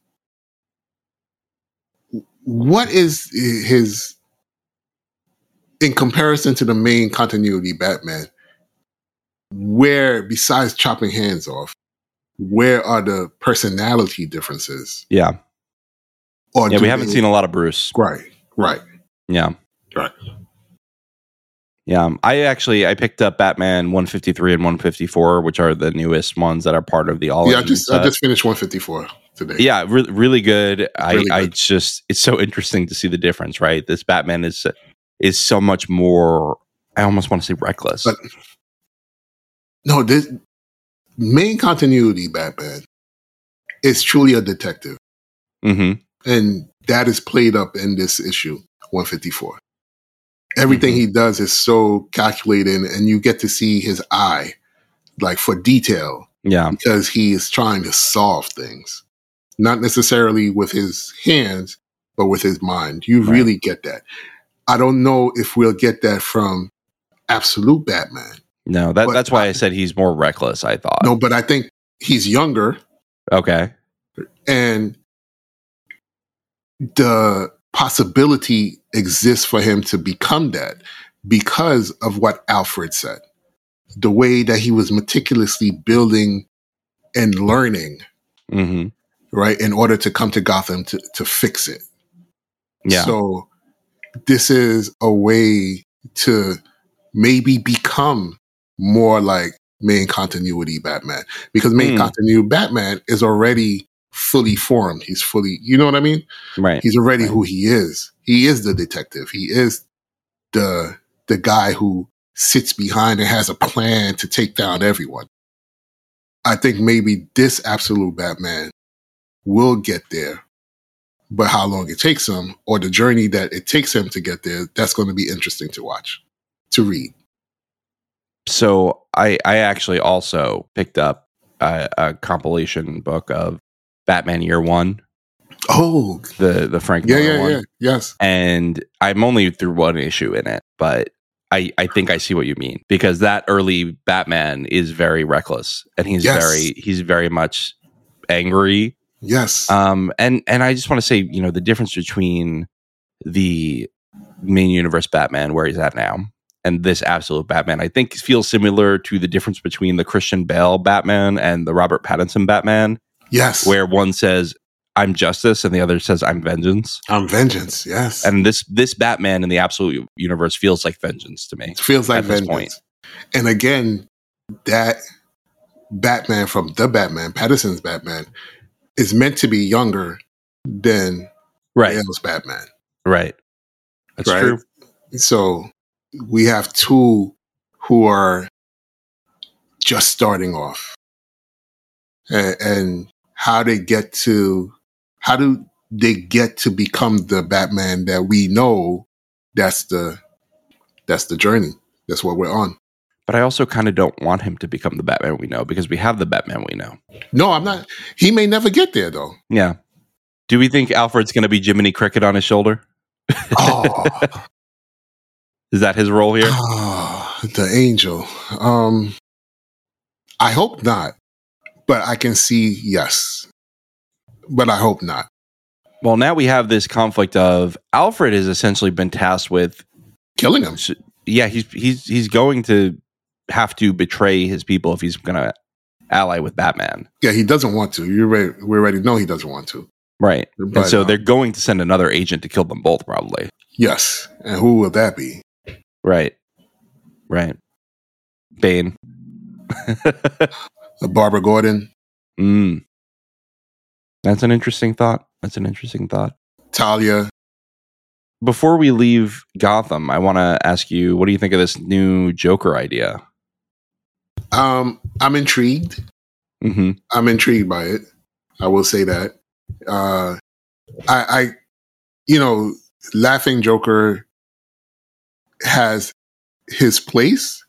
What is his in comparison to the main continuity Batman? Where, besides chopping hands off, where are the personality differences? Yeah. Or Yeah. do We haven't they- seen a lot of Bruce. Right, right, Yeah. right. Yeah. um, I actually I picked up Batman one fifty-three and one fifty-four, which are the newest ones that are part of the all. Yeah, I just I just finished one fifty-four today. Yeah, re- really good. I, Really I good. just it's so interesting to see the difference, right? This Batman is is so much more. I almost want to say reckless. But no, this main continuity Batman is truly a detective, hmm and that is played up in this issue one fifty-four. Everything Mhm. he does is so calculated, and you get to see his eye, like for detail, Yeah, because he is trying to solve things, not necessarily with his hands, but with his mind. You Right. really get that. I don't know if we'll get that from Absolute Batman. no, that But that's why I, I- said he's more reckless. I thought. No, but I think he's younger, Okay. and the possibility exists for him to become that because of what Alfred said. The way that he was meticulously building and learning, hmm right, in order to come to Gotham to, to fix it. Yeah. So this is a way to maybe become more like main continuity Batman, because main Hmm. continuity Batman is already fully formed. He's fully, you know what I mean? Right. He's already Right. who he is. He is the detective. He is the the guy who sits behind and has a plan to take down everyone. I think maybe this Absolute Batman will get there, but how long it takes him or the journey that it takes him to get there, that's going to be interesting to watch, to read. So I I actually also picked up a, a compilation book of Batman Year One, Oh, the the Frank yeah, Miller yeah, one. yeah. Yes. And I'm only through one issue in it, but I, I think I see what you mean, because that early Batman is very reckless, and he's Yes. very he's very much angry. Yes. Um, and and I just want to say, you know, the difference between the main universe Batman, where he's at now, and this Absolute Batman, I think feels similar to the difference between the Christian Bale Batman and the Robert Pattinson Batman, yes. where one says I'm justice and the other says I'm vengeance. I'm vengeance. Yes. And this this Batman in the Absolute universe feels like vengeance to me. It feels like at this vengeance. point. And again, that Batman from the Batman, Patterson's Batman, is meant to be younger than Right, Bale's Batman. right. That's Right. true. So we have two who are just starting off, and, and how they get to how do they get to become the Batman that we know? That's the that's the journey. That's what we're on. But I also kind of don't want him to become the Batman we know, because we have the Batman we know. No, I'm not. He may never get there though. Yeah. Do we think Alfred's going to be Jiminy Cricket on his shoulder? Oh, Is that his role here? ah, the angel. Um, I hope not, but I can see yes, but I hope not. Well, now we have this conflict of Alfred has essentially been tasked with, Killing him. yeah, he's he's he's going to have to betray his people if he's going to ally with Batman. Yeah, he doesn't want to. You already, we already know he doesn't want to. Right. But, and so um, they're going to send another agent to kill them both, probably. Yes, and who will that be? Right. Right. Bane. Uh, Barbara Gordon, mm. That's an interesting thought. That's an interesting thought. Talia. before we leave Gotham, I want to ask you, what do you think of this new Joker idea? Um, I'm intrigued. Mm-hmm. I'm intrigued by it. I will say that. Uh, I, I, you know, Laughing Joker has his place,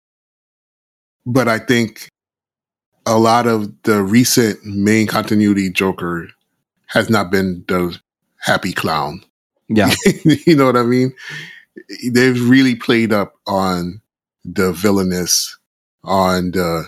but I think a lot of the recent main continuity Joker has not been the happy clown. Yeah. You know what I mean? They've really played up on the villainous, on the,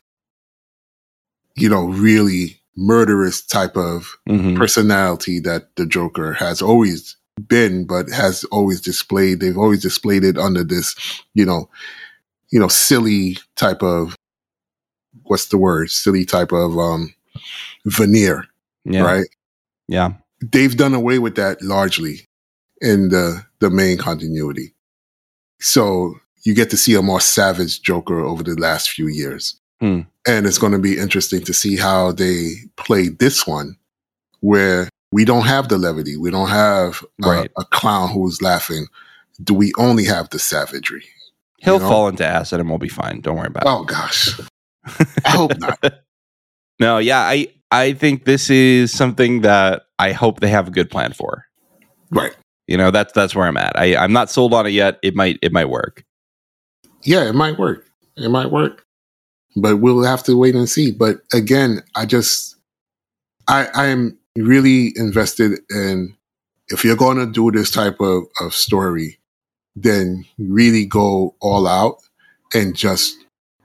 you know, really murderous type of Mm-hmm. personality that the Joker has always been, but has always displayed. They've always displayed it under this, you know, you know, silly type of, what's the word? Silly type of um, veneer, Yeah. right? Yeah. They've done away with that largely in the the main continuity. So you get to see a more savage Joker over the last few years. Hmm. And it's going to be interesting to see how they play this one, where we don't have the levity. We don't have a, Right. a clown who's laughing. Do we only have the savagery? He'll You know? fall into acid and we'll be fine. Don't worry about it. Oh, gosh. I hope not. No, yeah, I I think this is something that I hope they have a good plan for. Right. You know, that's that's where I'm at. I, I'm not sold on it yet. It might it might work. Yeah, it might work. It might work. But we'll have to wait and see. But again, I just, I, I am really invested in, if you're going to do this type of, of story, then really go all out and just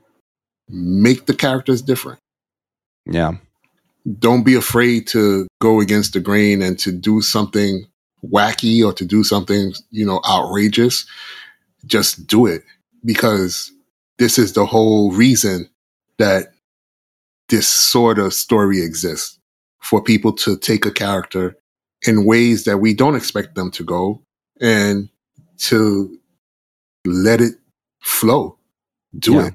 make the characters different. Yeah. Don't be afraid to go against the grain and to do something wacky or to do something, you know, outrageous. Just do it, because this is the whole reason that this sort of story exists, for people to take a character in ways that we don't expect them to go and to let it flow. Do Yeah. it.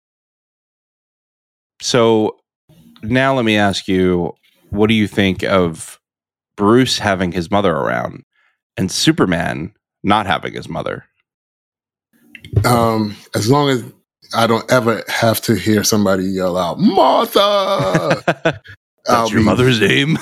So now let me ask you, what do you think of Bruce having his mother around and Superman not having his mother? Um, as long as I don't ever have to hear somebody yell out, "Martha!" That's I'll your be- mother's name?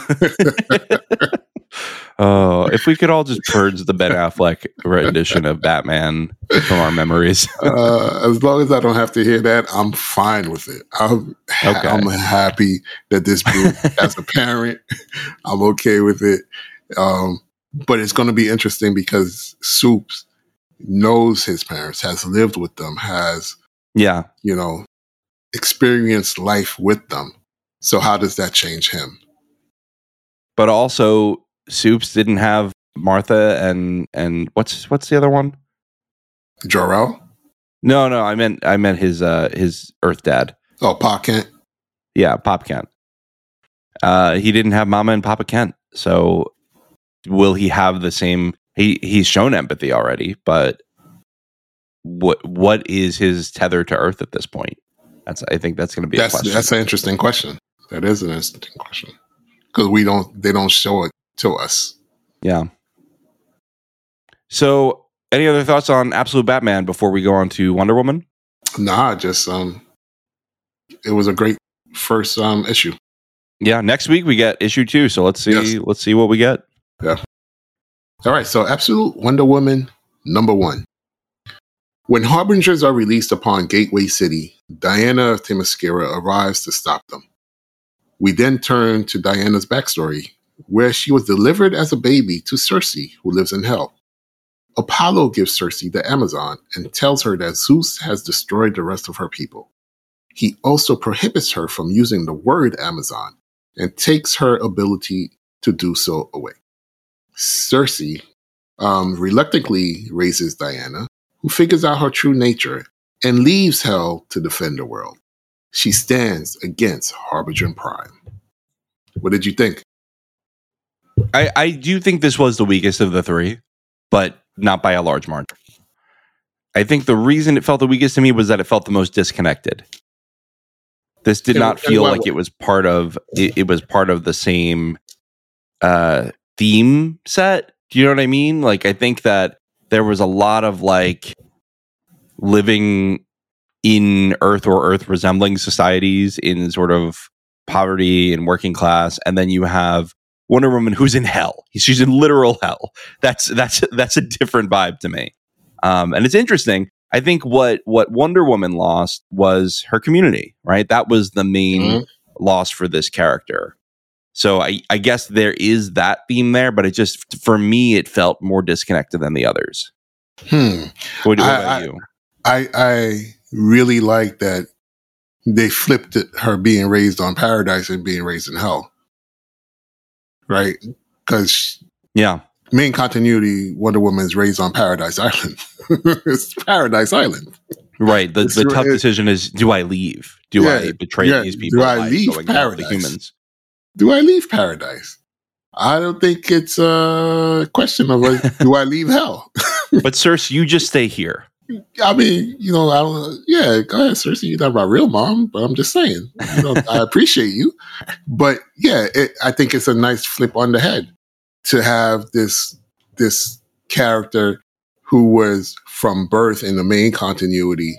Oh, if we could all just purge the Ben Affleck rendition of Batman from our memories. uh, as long as I don't have to hear that, I'm fine with it. I'm, ha- Okay. I'm happy that this Bruce, as a parent, I'm okay with it. Um, but it's going to be interesting because Soups knows his parents, has lived with them, has, Yeah. you know, experienced life with them. So how does that change him? But also, Soups didn't have Martha and and what's what's the other one? Jor-El? No, no, I meant I meant his uh his Earth dad. Oh, Pa Kent? Yeah, Pop Kent. Uh, he didn't have Mama and Papa Kent. So will he have the same? He he's shown empathy already, but what what is his tether to Earth at this point? That's I think that's going to be That's a question. that's an interesting question. That is an interesting question. Because we don't, they don't show it to us. Yeah. So, any other thoughts on Absolute Batman before we go on to Wonder Woman? Nah, just um, it was a great first um issue. Yeah, next week we get issue two. So let's see. Yes. Let's see what we get. All right, so Absolute Wonder Woman number one. When harbingers are released upon Gateway City, Diana of Themyscira arrives to stop them. We then turn to Diana's backstory, where she was delivered as a baby to Circe, who lives in hell. Apollo gives Circe the Amazon and tells her that Zeus has destroyed the rest of her people. He also prohibits her from using the word Amazon and takes her ability to do so away. Circe um, reluctantly raises Diana, who figures out her true nature and leaves hell to defend the world. She stands against Harbinger Prime. What did you think? I, I do think this was the weakest of the three, but not by a large margin. I think the reason it felt the weakest to me was that it felt the most disconnected. This did In- not in feel what like way? it was part of it, it was part of the same uh, theme set Do you know what I mean? Like, I think that there was a lot of like living in Earth or Earth resembling societies in sort of poverty and working class, and then you have Wonder Woman who's in hell. She's in literal hell. That's that's that's a different vibe to me. Um, and it's interesting. I think what what Wonder Woman lost was her community, right? That was the main mm-hmm. loss for this character. So I, I guess there is that theme there, but it just, for me, it felt more disconnected than the others. Hmm. What, what I, about I, you? I I really like that they flipped it, her being raised on Paradise and being raised in hell. Right? Because yeah, main continuity, Wonder Woman is raised on Paradise Island. It's Paradise Island. Right. The, the tough it, decision is, do I leave? Do yeah, I betray yeah, these people? Do I leave Paradise? The humans? Do I leave Paradise? I don't think it's a question of a, do I leave hell? But Cersei, you just stay here. I mean, you know, I don't, yeah, go ahead, Cersei. You're not my real mom, but I'm just saying, you know, I appreciate you. But yeah, it, I think it's a nice flip on the head to have this this character who was from birth in the main continuity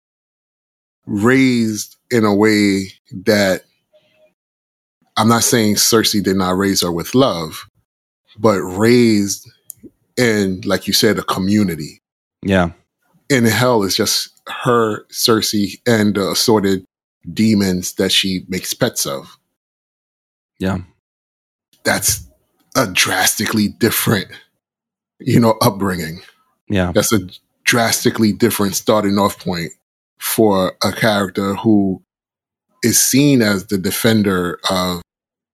raised in a way that, I'm not saying Cersei did not raise her with love, but raised in, like you said, a community. Yeah. In hell is just her, Cersei, and the assorted demons that she makes pets of. Yeah. That's a drastically different, you know, upbringing. Yeah. That's a drastically different starting off point for a character who is seen as the defender of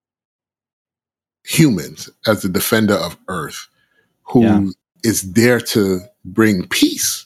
humans, as the defender of Earth, who yeah. is there to bring peace,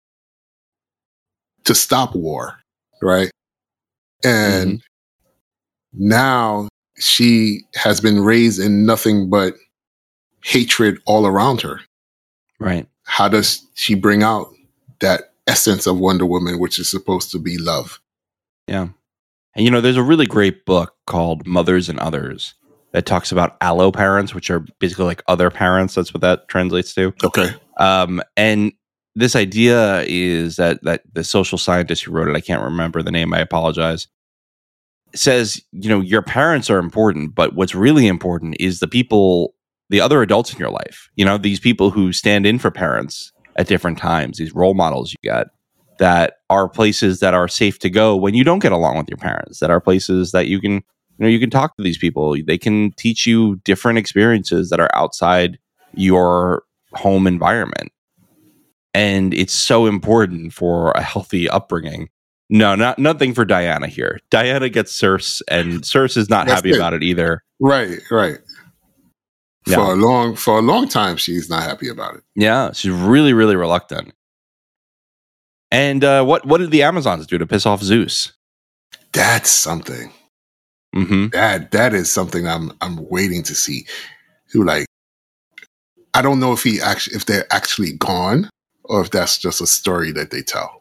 to stop war, right? And mm-hmm. now she has been raised in nothing but hatred all around her. Right. How does she bring out that essence of Wonder Woman, which is supposed to be love? Yeah. And, you know, there's a really great book called Mothers and Others that talks about allo parents, which are basically like other parents. That's what that translates to. Okay. Um, and this idea is that that the social scientist who wrote it, I can't remember the name, I apologize, says, you know, your parents are important, but what's really important is the people, the other adults in your life. You know, these people who stand in for parents at different times, these role models you get, that are places that are safe to go when you don't get along with your parents, that are places that you can, you know, you can talk to these people. They can teach you different experiences that are outside your home environment. And it's so important for a healthy upbringing. No, not nothing for Diana here. Diana gets Cersei, and Cersei is not That's happy it. about it either. Right, right. Yeah. For a long, for a long time, she's not happy about it. Yeah, she's really, really reluctant. And uh, what what did the Amazons do to piss off Zeus? That's something. Mm-hmm. That that is something I'm I'm waiting to see. Who like? I don't know if he actually if they're actually gone or if that's just a story that they tell.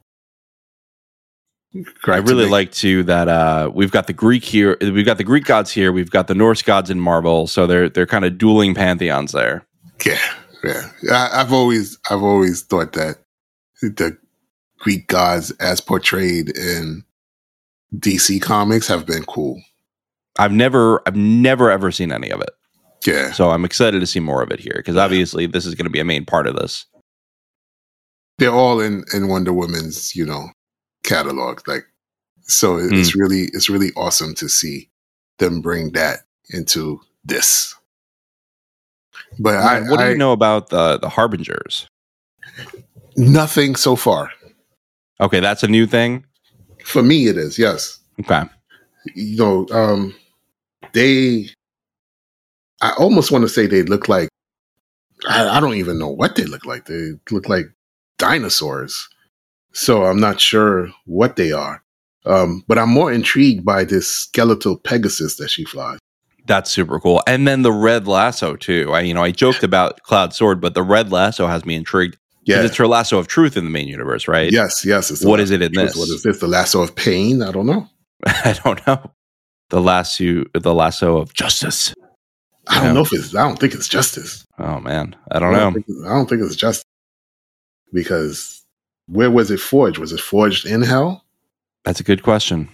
I really like too that uh, we've got the Greek here, we've got the Greek gods here, we've got the Norse gods in Marvel, so they're they're kind of dueling pantheons there. Yeah, yeah. I, I've always I've always thought that the Greek gods, as portrayed in D C Comics, have been cool. I've never I've never ever seen any of it. Yeah. So I'm excited to see more of it here because obviously this is going to be a main part of this. They're all in in Wonder Woman's, you know, catalog, like, so it, mm. it's really it's really awesome to see them bring that into this. But I, what do I, you know about the the Harbingers? Nothing so far. Okay, that's a new thing for me. It is, yes. Okay. You know, um, they. I almost want to say they look like. I, I don't even know what they look like. They look like dinosaurs. So I'm not sure what they are. Um, but I'm more intrigued by this skeletal Pegasus that she flies. That's super cool. And then the red lasso too. I, you know, I joked about Cloud Sword, but the red lasso has me intrigued. Yeah, it's her lasso of truth in the main universe, right? Yes, yes. It's what is it in this? What is this? The lasso of pain? I don't know. I don't know. The lasso, the lasso of justice. I don't Yeah. know if it's. I don't think it's justice. Oh man, I don't I know. don't, think, I don't think it's justice because where was it forged? Was it forged in hell? That's a good question.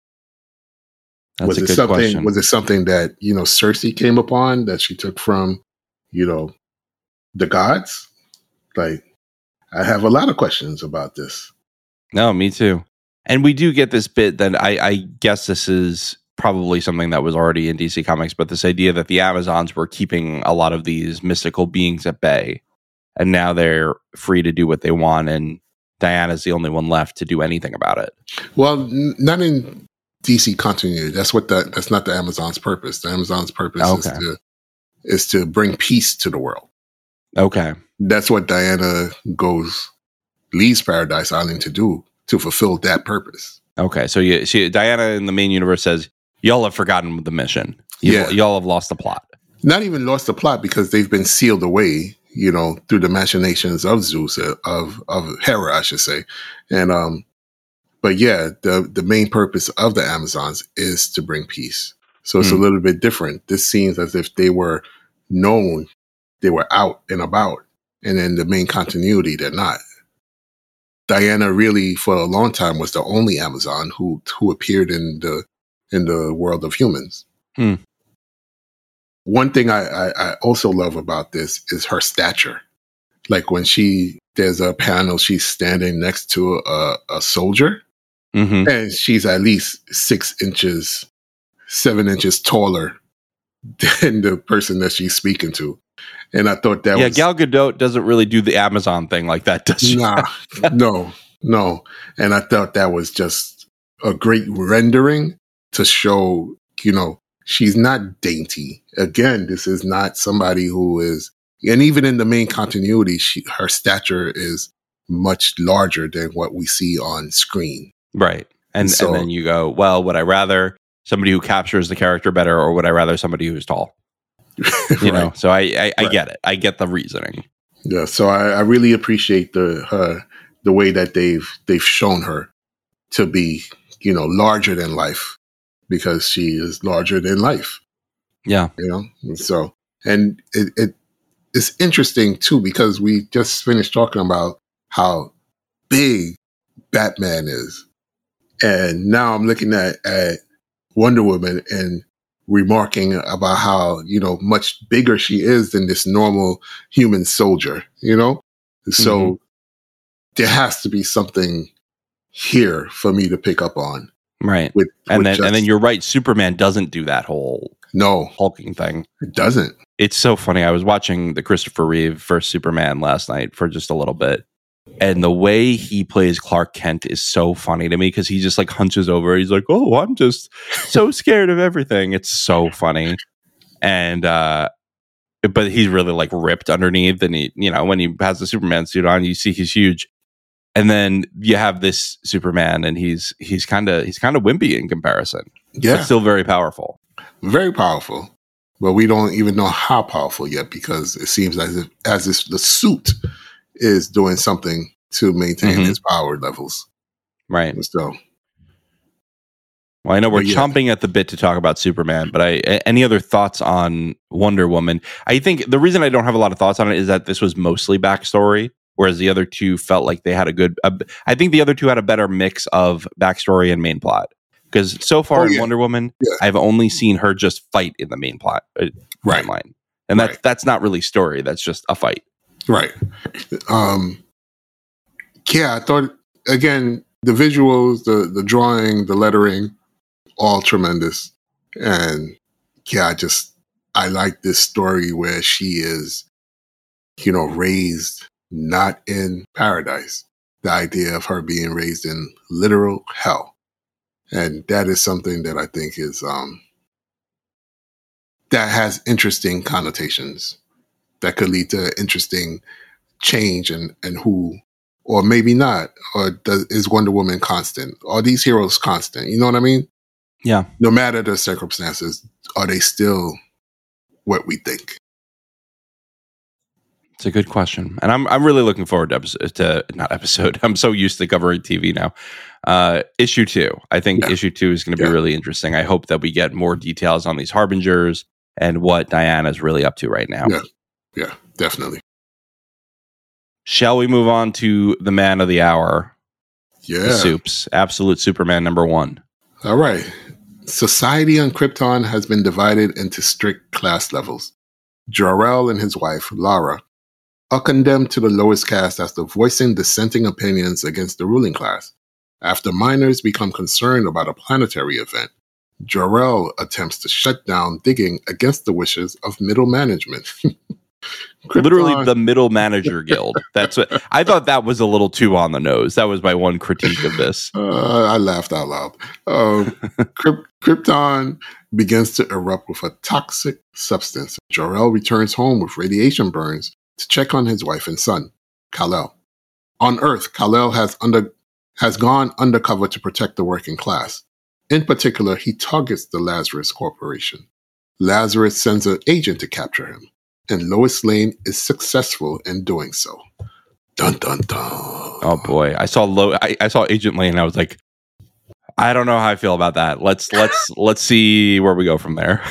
That's was a it good something? question. Was it something that you know Cersei came upon that she took from, you know, the gods? Like, I have a lot of questions about this. No, me too. And we do get this bit that I, I guess this is probably something that was already in D C Comics, but this idea that the Amazons were keeping a lot of these mystical beings at bay, and now they're free to do what they want, and Diana's the only one left to do anything about it. Well, n- not in D C continuity. That's what that. That's not the Amazon's purpose. The Amazon's purpose Okay. is to is to bring peace to the world. Okay. That's what Diana goes leaves Paradise Island to do, to fulfill that purpose. Okay. So you see, Diana in the main universe says, y'all have forgotten the mission. You, Yeah. Y'all have lost the plot. Not even lost the plot because they've been sealed away, you know, through the machinations of Zeus, uh, of of Hera, I should say. And um, but yeah, the the main purpose of the Amazons is to bring peace. So it's Hmm. a little bit different. This seems as if they were known, they were out and about, and in the main continuity, they're not. Diana really, for a long time, was the only Amazon who who appeared in the in the world of humans. Hmm. One thing I, I, I also love about this is her stature. Like when she, there's a panel, she's standing next to a, a soldier, Mm-hmm. and she's at least six inches, seven inches taller than the person that she's speaking to. And I thought that Yeah, was Gal Gadot doesn't really do the Amazon thing like that, does she? nah, no, no. And I thought that was just a great rendering to show, you know, she's not dainty. Again, this is not somebody who is, and even in the main continuity, she, her stature is much larger than what we see on screen. Right. And, So- and then you go, well, would I rather somebody who captures the character better, or would I rather somebody who's tall? You know, so I, I, I Right. get it. I get the reasoning. Yeah, so I, I really appreciate the her the way that they've they've shown her to be, you know, larger than life, because she is larger than life. Yeah. You know, and so and it, it it's interesting too because we just finished talking about how big Batman is, and now I'm looking at at Wonder Woman and remarking about how, you know, much bigger she is than this normal human soldier, you know? So Mhm. there has to be something here for me to pick up on. Right. With, And with then just- and then you're right, Superman doesn't do that whole no, hulking thing. it doesn't. It's so funny. I was watching the Christopher Reeve first Superman last night for just a little bit. And the way he plays Clark Kent is so funny to me because he just like hunches over. He's like, oh, I'm just so scared of everything. It's so funny. And, uh, but he's really like ripped underneath. And he, you know, when he has the Superman suit on, you see he's huge. And then you have this Superman and he's, he's kind of, he's kind of wimpy in comparison, Yeah, but still very powerful. very powerful. But we don't even know how powerful yet because it seems as if as if the suit is doing something to maintain Mhm. his power levels. Right. So Well, I know we're But yeah. chomping at the bit to talk about Superman, but I a- any other thoughts on Wonder Woman? I think the reason I don't have a lot of thoughts on it is that this was mostly backstory, whereas the other two felt like they had a good. A, I think the other two had a better mix of backstory and main plot. Because so far Oh, in yeah. Wonder Woman, Yeah. I've only seen her just fight in the main plot uh, Right. timeline, and that's Right. that's not really story. That's just a fight. right. Um yeah, I thought again, the visuals, the the drawing, the lettering, all tremendous. And yeah, I just I like this story where she is, you know, raised not in paradise. The idea of her being raised in literal hell. And that is something that I think is um that has interesting connotations that could lead to interesting change and and who, or maybe not, or does, is Wonder Woman constant? Are these heroes constant? You know what I mean? Yeah. No matter the circumstances, are they still what we think? It's a good question, and I'm I'm really looking forward to episode to not episode. I'm so used to covering T V now. Uh, issue two, I think Yeah. issue two is going to be Yeah. really interesting. I hope that we get more details on these harbingers and what Diana's really up to right now. Yeah, yeah, definitely. Shall we move on to the man of the hour? Yeah. The Supes, Absolute Superman number one. All right. Society on Krypton has been divided into strict class levels. Jor-El and his wife, Lara, are condemned to the lowest caste after voicing dissenting opinions against the ruling class. After miners become concerned about a planetary event, Jor-El attempts to shut down digging against the wishes of middle management. Literally the Middle Manager Guild. That's what I thought. That was a little too on the nose. That was my one critique of this. Uh, I laughed out loud. Um, Kryp- Krypton begins to erupt with a toxic substance. Jor-El returns home with radiation burns to check on his wife and son, Kal-El. On Earth, Kal-El has under has gone undercover to protect the working class. In particular, he targets the Lazarus Corporation. Lazarus sends an agent to capture him, and Lois Lane is successful in doing so. Dun dun dun. Oh boy, I saw Lo- I, I saw Agent Lane, and I was like, I don't know how I feel about that. Let's let's let's see where we go from there.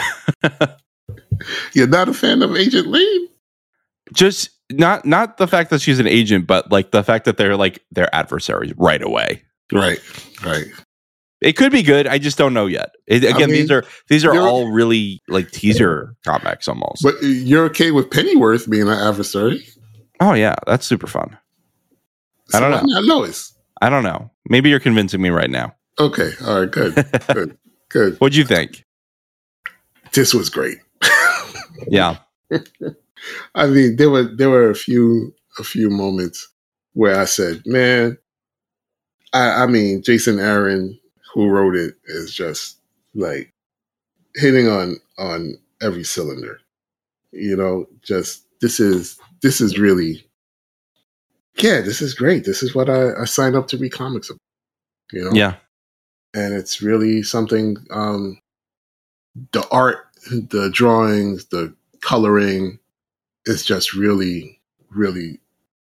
You're not a fan of Agent Lane? Just not not the fact that she's an agent, but like the fact that they're like their adversaries right away. Right, right. It could be good. I just don't know yet. It, again, I mean, these are these are all really like teaser comics almost. But you're okay with Pennyworth being an adversary? Oh yeah, that's super fun. So I don't why know. Not Lois? I don't know. Maybe you're convincing me right now. Okay, all right, good, good, good. What'd you think? This was great. Yeah. I mean, there were there were a few a few moments where I said, "Man," I, I mean, Jason Aaron, who wrote it, is just like hitting on on every cylinder. You know, just this is this is really, yeah, this is great. This is what I, I signed up to read comics about. You know, Yeah, and it's really something. Um, the art, the drawings, the coloring. It's just really, really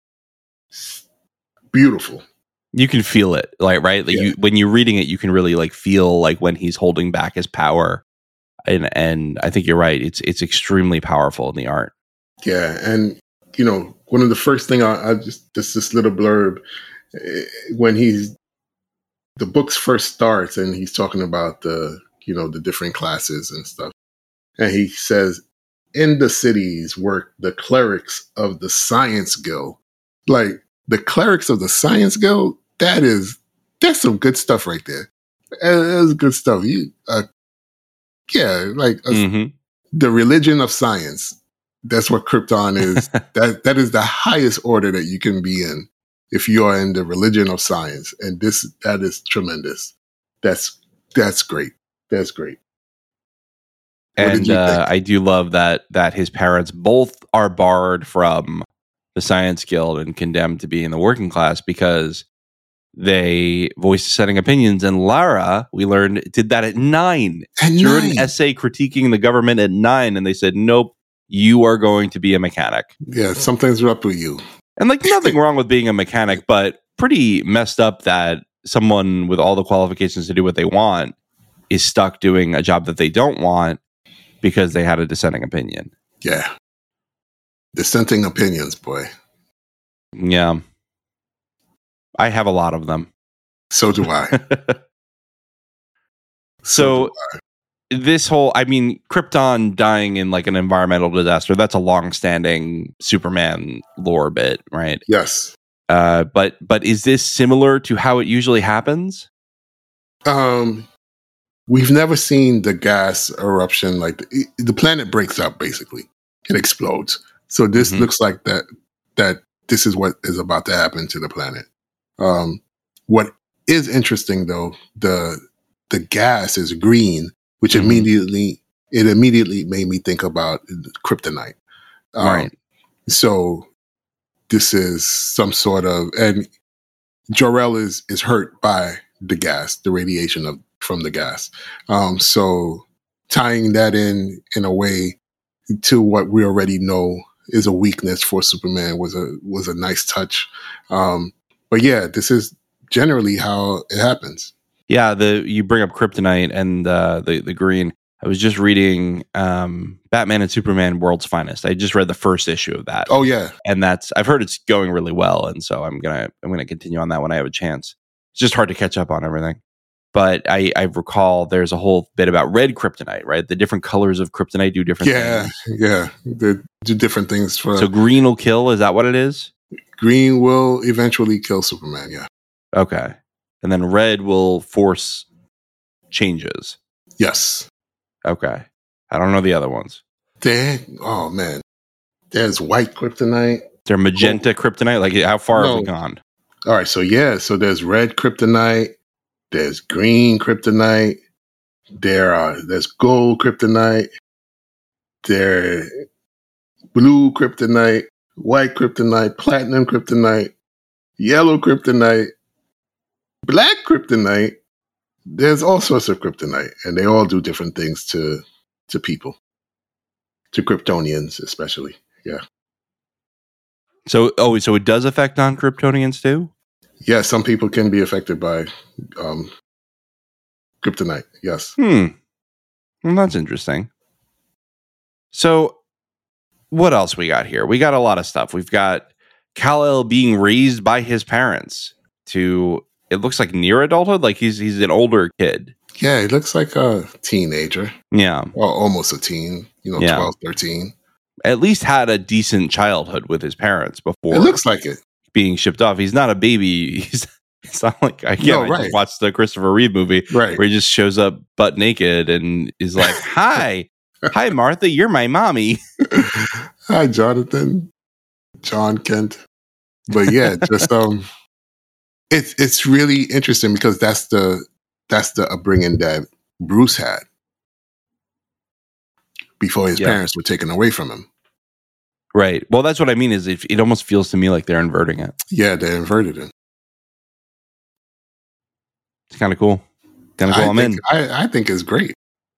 beautiful. you can feel it, like right. Like Yeah. you, when you're reading it, you can really like feel like when he's holding back his power, and and I think you're right. It's it's extremely powerful in the art. Yeah, and you know, one of the first thing I, I just this this little blurb eh, when he's the book's first starts and he's talking about the you know the different classes and stuff, and he says, in the cities work the clerics of the Science Guild. Like the clerics of the Science Guild, that is that's some good stuff right there. That's good stuff. You, uh, yeah, like uh, Mm-hmm. the religion of science. That's what Krypton is. that that is the highest order that you can be in if you are in the religion of science. And this that is tremendous. That's that's great. That's great. What did And you uh, think? I do love that that his parents both are barred from the Science Guild and condemned to be in the working class because they voiced dissenting opinions. And Lara, we learned, did that at nine. At She wrote nine. an essay critiquing the government at nine, and they said, "Nope, you are going to be a mechanic." Yeah, something's up with you. And like nothing wrong with being a mechanic, but pretty messed up that someone with all the qualifications to do what they want is stuck doing a job that they don't want because they had a dissenting opinion. Yeah. Dissenting opinions, boy. Yeah. I have a lot of them. So do I. So do I. this whole, I mean, Krypton dying in like an environmental disaster, that's a long-standing Superman lore bit, right? Yes. Uh, but but is this similar to how it usually happens? Um, we've never seen the gas eruption like the, the planet breaks up. Basically, it explodes. So this Mhm. looks like that. That this is what is about to happen to the planet. Um, what is interesting though, the the gas is green, which Mhm. immediately it immediately made me think about kryptonite. Um, Right. So this is some sort of, and Jor-El is is hurt by the gas, the radiation of from the gas. Um, so tying that in in a way to what we already know is a weakness for Superman was a was a nice touch. Um, but yeah, this is generally how it happens. Yeah, the you bring up kryptonite and uh, the the green. I was just reading um, Batman and Superman: World's Finest. I just read the first issue of that. Oh yeah, and that's I've heard it's going really well, and so I'm gonna I'm gonna continue on that when I have a chance. It's just hard to catch up on everything, but I I recall there's a whole bit about red kryptonite, right? The different colors of kryptonite do different yeah, things. yeah. They do different things for. So green will kill. Is that what it is? Green will eventually kill Superman. Yeah. Okay, and then red will force changes. Yes. Okay. I don't know the other ones. There, oh man, there's white kryptonite. They're magenta oh. kryptonite. Like, how far no. have we gone? All right, so yeah, so there's red kryptonite. There's green kryptonite. There are there's gold kryptonite. There, blue kryptonite, white kryptonite, platinum kryptonite, yellow kryptonite, black kryptonite. There's all sorts of kryptonite, and they all do different things to to people, to Kryptonians especially. Yeah. So, oh, so it does affect non-Kryptonians too? Yeah, some people can be affected by um, kryptonite. Yes. Hmm. Well, that's interesting. So, what else we got here? We got a lot of stuff. We've got Kal-El being raised by his parents to. It looks like near adulthood, like he's he's an older kid. Yeah, he looks like a teenager. Yeah. Well, almost a teen, you know, yeah. twelve, thirteen. At least had a decent childhood with his parents before. It looks like it. Being shipped off. He's not a baby. He's it's not like, I can't no, right. just watch the Christopher Reeve movie right. where he just shows up butt naked and is like, hi, hi, Martha, you're my mommy. Hi, Jonathan. John Kent. But yeah, just, um, It's it's really interesting because that's the that's the upbringing that Bruce had before his yeah. parents were taken away from him. Right. Well, that's what I mean. Is it, it almost feels to me like they're inverting it. Yeah, they inverted it. It's kind of cool. Kind of cool. I I'm think, in. I, I think it's great.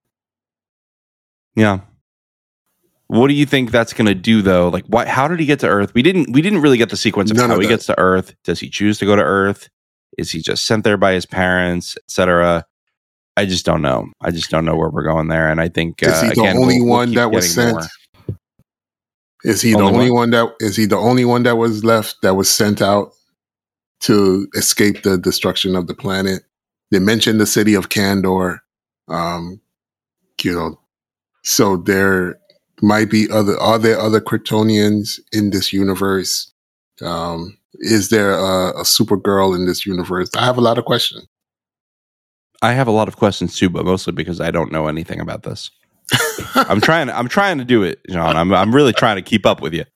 Yeah. What do you think that's going to do, though? Like, what? How did he get to Earth? We didn't. We didn't really get the sequence of None how of he gets to Earth. Does he choose to go to Earth? Is he just sent there by his parents, et cetera? I just don't know. I just don't know where we're going there. And I think is he uh, the again, only we'll, one we'll that was sent? More. Is he only the only one? one that is he the only one that was left that was sent out to escape the destruction of the planet? They mentioned the city of Kandor. Um, you know, so there. Might be other. Are there other Kryptonians in this universe? Um, is there a, a Supergirl in this universe? I have a lot of questions. I have a lot of questions too, but mostly because I don't know anything about this. I'm trying. I'm trying to do it, John. I'm. I'm really trying to keep up with you.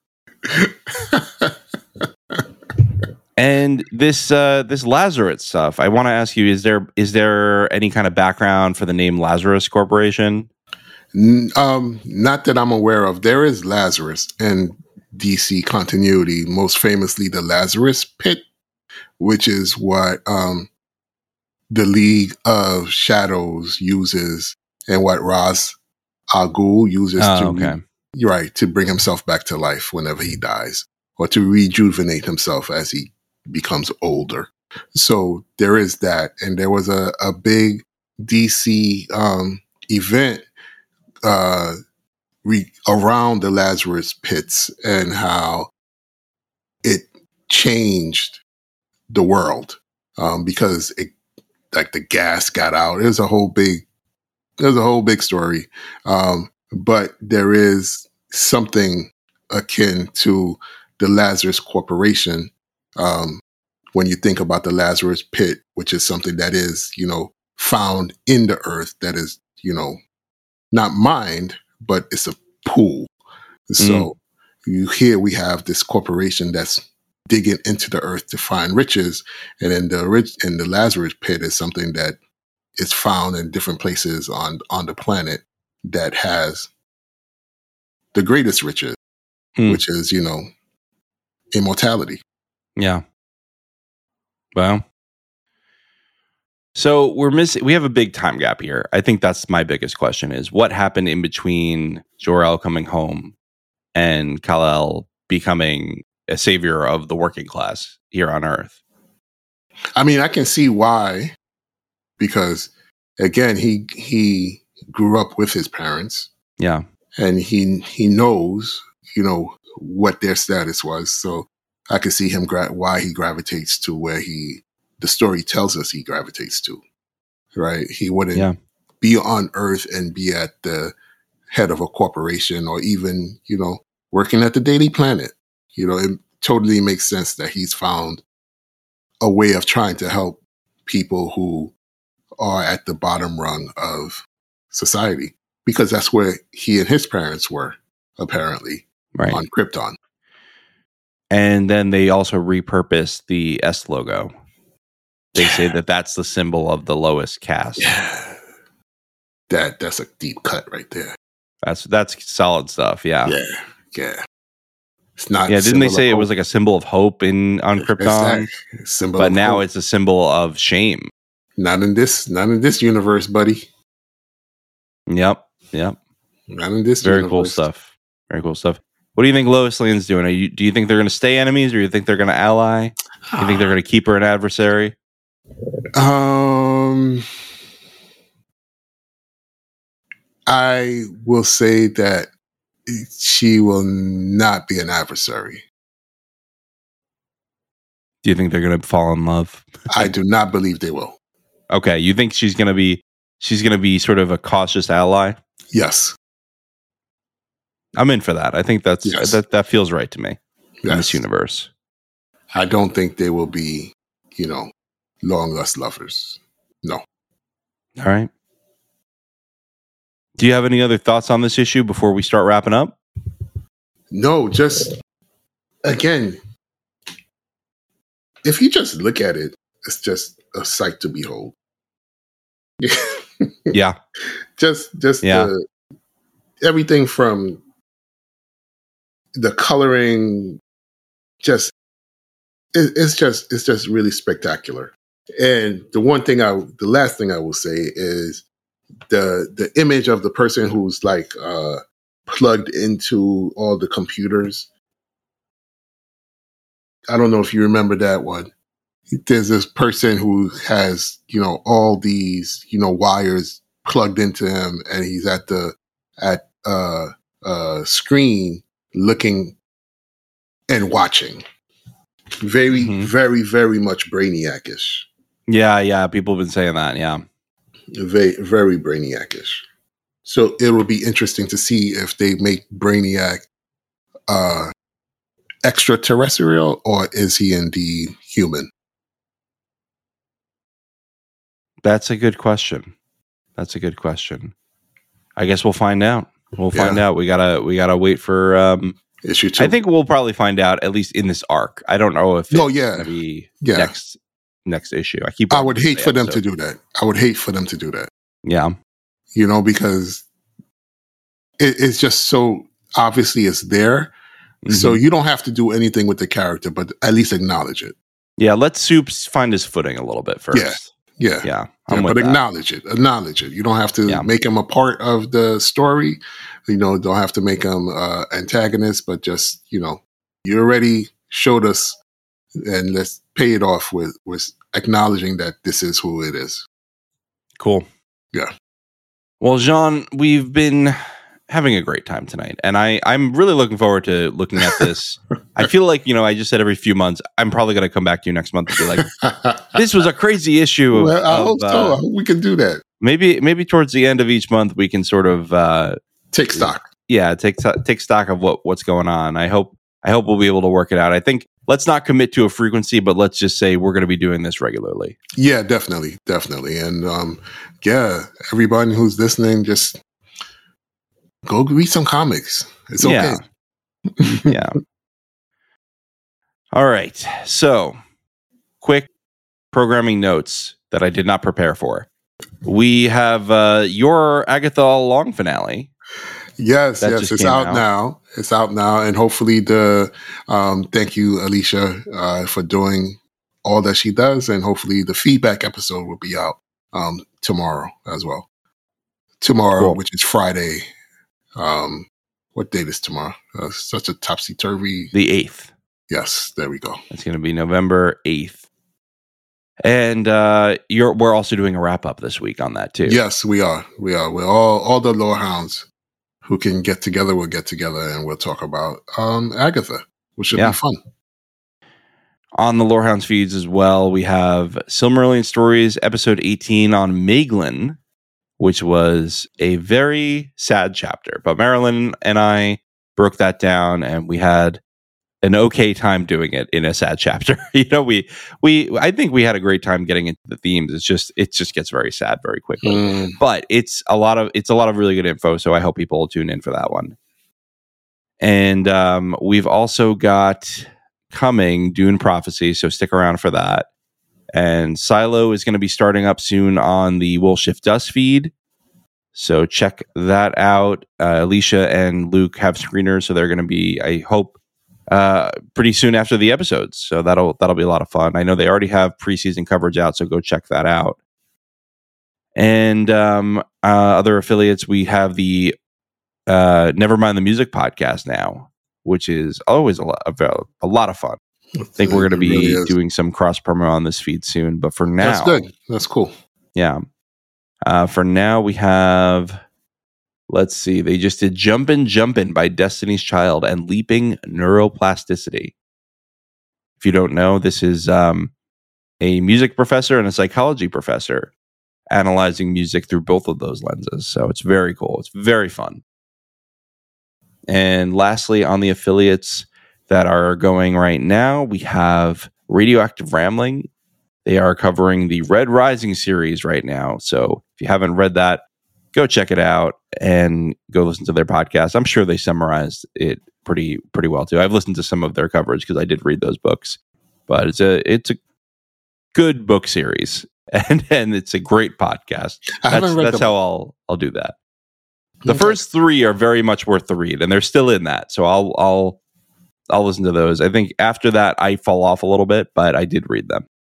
And this uh, this Lazarus stuff. I want to ask you: Is there is there any kind of background for the name Lazarus Corporation? Um, not that I'm aware of. There is Lazarus in D C continuity, most famously the Lazarus Pit, which is what um, the League of Shadows uses and what Ra's al Ghul uses oh, to okay. re- right to bring himself back to life whenever he dies, or to rejuvenate himself as he becomes older. So there is that, and there was a, a big D C um, event uh, re- around the Lazarus Pits and how it changed the world um, because it, like the gas got out. There's a whole big, there's a whole big story. Um, but there is something akin to the Lazarus Corporation um, when you think about the Lazarus Pit, which is something that is, you know, found in the earth that is, you know, not mined, but it's a pool. So mm. you here we have this corporation that's digging into the earth to find riches, and then the rich in the Lazarus Pit is something that is found in different places on on the planet that has the greatest riches, mm. which is, you know, immortality. Yeah. Well, so we're missing. We have a big time gap here. I think that's my biggest question: is what happened in between Jor-El coming home and Kal-El becoming a savior of the working class here on Earth? I mean, I can see why, because again, he he grew up with his parents. Yeah. And he he knows, you know, what their status was. So I can see him gra- why he gravitates to where he, the story tells us he gravitates to, right? He wouldn't Yeah. be on Earth and be at the head of a corporation or even, you know, working at the Daily Planet. You know, it totally makes sense that he's found a way of trying to help people who are at the bottom rung of society, because that's where he and his parents were, apparently, Right. on Krypton. And then they also repurposed the S logo. They say that that's the symbol of the lowest caste. Yeah. That that's a deep cut right there. That's that's solid stuff. Yeah. Yeah. Yeah. It's not. Yeah. Didn't they symbol say of it was hope. like a symbol of hope in on Krypton? Exactly. Symbol But of now hope. it's a symbol of shame. Not in this. Not in this universe, buddy. Yep. Yep. Not in this. Very universe. cool stuff. Very cool stuff. What do you think Lois Lane's doing? Are you, do you think they're going to stay enemies, or do you think they're going to ally? Do you think they're going to keep her an adversary? Um, I will say that she will not be an adversary. Do you think they're going to fall in love? I do not believe they will. Okay, you think she's going to be she's going to be sort of a cautious ally? Yes. I'm in for that. I think that's Yes. that that feels right to me in Yes. this universe. I don't think they will be, you know, long lost lovers. No. All right. Do you have any other thoughts on this issue before we start wrapping up? No, just again, if you just look at it, it's just a sight to behold. Yeah. just just Yeah. the, everything from the coloring, just it, it's just it's just really spectacular. And the one thing I, the last thing I will say is the the image of the person who's like uh, plugged into all the computers. I don't know if you remember that one. There's this person who has, you know, all these, you know, wires plugged into him, and he's at the at uh, uh, screen looking and watching. Very, Mhm. very, very much Brainiac-ish. Yeah, yeah. People have been saying that. Yeah. Very, very Brainiac-ish. So it will be interesting to see if they make Brainiac uh, extraterrestrial, or is he indeed human? That's a good question. That's a good question. I guess we'll find out. We'll find Yeah. out. We gotta we gotta wait for. Um, Issue two. I think we'll probably find out at least in this arc. I don't know if it's No, yeah. gonna be Yeah. next next issue. I keep. I would hate for them to episode. do that. I would hate for them to do that. Yeah. You know, because it, it's just so obviously it's there. So Mhm. you don't have to do anything with the character, but at least acknowledge it. Yeah. Let Soups find his footing a little bit first. Yeah. Yeah. Yeah. Yeah, I'm but with that. acknowledge it. Acknowledge it. You don't have to Yeah. make him a part of the story. You know, don't have to make him uh, antagonist, but just, you know, you already showed us, and let's pay it off with, with acknowledging that this is who it is. Cool. Yeah. Well, Jean, we've been having a great time tonight, and I, I'm really looking forward to looking at this. I feel like, you know, I just said every few months, I'm probably going to come back to you next month and be like, this was a crazy issue. Of, Well, I of, hope so. uh, I hope we can do that. maybe, maybe towards the end of each month, we can sort of, uh, Take stock. yeah, take take stock of what what's going on. I hope I hope we'll be able to work it out. I think let's not commit to a frequency, but let's just say we're going to be doing this regularly. Yeah, definitely. Definitely. And um, yeah, everybody who's listening, just go read some comics. It's okay. Yeah. Yeah. All right. So, quick programming notes that I did not prepare for. We have uh, your Agatha All Along finale. Yes, That yes, just it's came out, out. now. It's out now, and hopefully the um, thank you, Alicia, uh, for doing all that she does, and hopefully the feedback episode will be out um, tomorrow as well. Tomorrow, Cool. which is Friday. Um, what date is tomorrow? Uh, such a topsy turvy. The eighth. Yes, there we go. It's going to be November eighth. And uh, you're we're also doing a wrap up this week on that too. Yes, we are. We are. We're all all the Lorehounds who can get together. We'll get together and we'll talk about um, Agatha, which should Yeah. be fun. On the Lorehounds feeds as well, we have Silmarillion Stories, episode eighteen on Maeglin, which was a very sad chapter. But Marilyn and I broke that down, and we had an okay time doing it in a sad chapter. you know, we we I think we had a great time getting into the themes. It's just it just gets very sad very quickly. Mm. But it's a lot of it's a lot of really good info. So I hope people will tune in for that one. And um, we've also got coming Dune Prophecy, so stick around for that. And Silo is going to be starting up soon on the Will Shift Dust feed, so check that out. Uh, Alicia and Luke have screeners, so they're going to be, I hope, uh, pretty soon after the episodes. So that'll that'll be a lot of fun. I know they already have preseason coverage out, so go check that out. And um, uh, other affiliates, we have the uh, Nevermind the Music podcast now, which is always a lot of, a lot of fun. I think we're going to be really doing some cross promo on this feed soon, but for now, that's good. That's cool. Yeah. Uh, for now, we have, let's see, they just did Jumpin' Jumpin' by Destiny's Child and Leaping Neuroplasticity. If you don't know, this is um, a music professor and a psychology professor analyzing music through both of those lenses. So it's very cool. It's very fun. And lastly, on the affiliates that are going right now, we have Radioactive Rambling. They are covering the Red Rising series right now. So if you haven't read that, go check it out and go listen to their podcast. I'm sure they summarized it pretty pretty well too. I've listened to some of their coverage because I did read those books. But it's a it's a good book series, and and it's a great podcast. I haven't That's, read that's the how book. I'll I'll do that. The Okay. first three are very much worth the read, and they're still in that. So I'll I'll I'll listen to those. I think after that I fall off a little bit, but I did read them.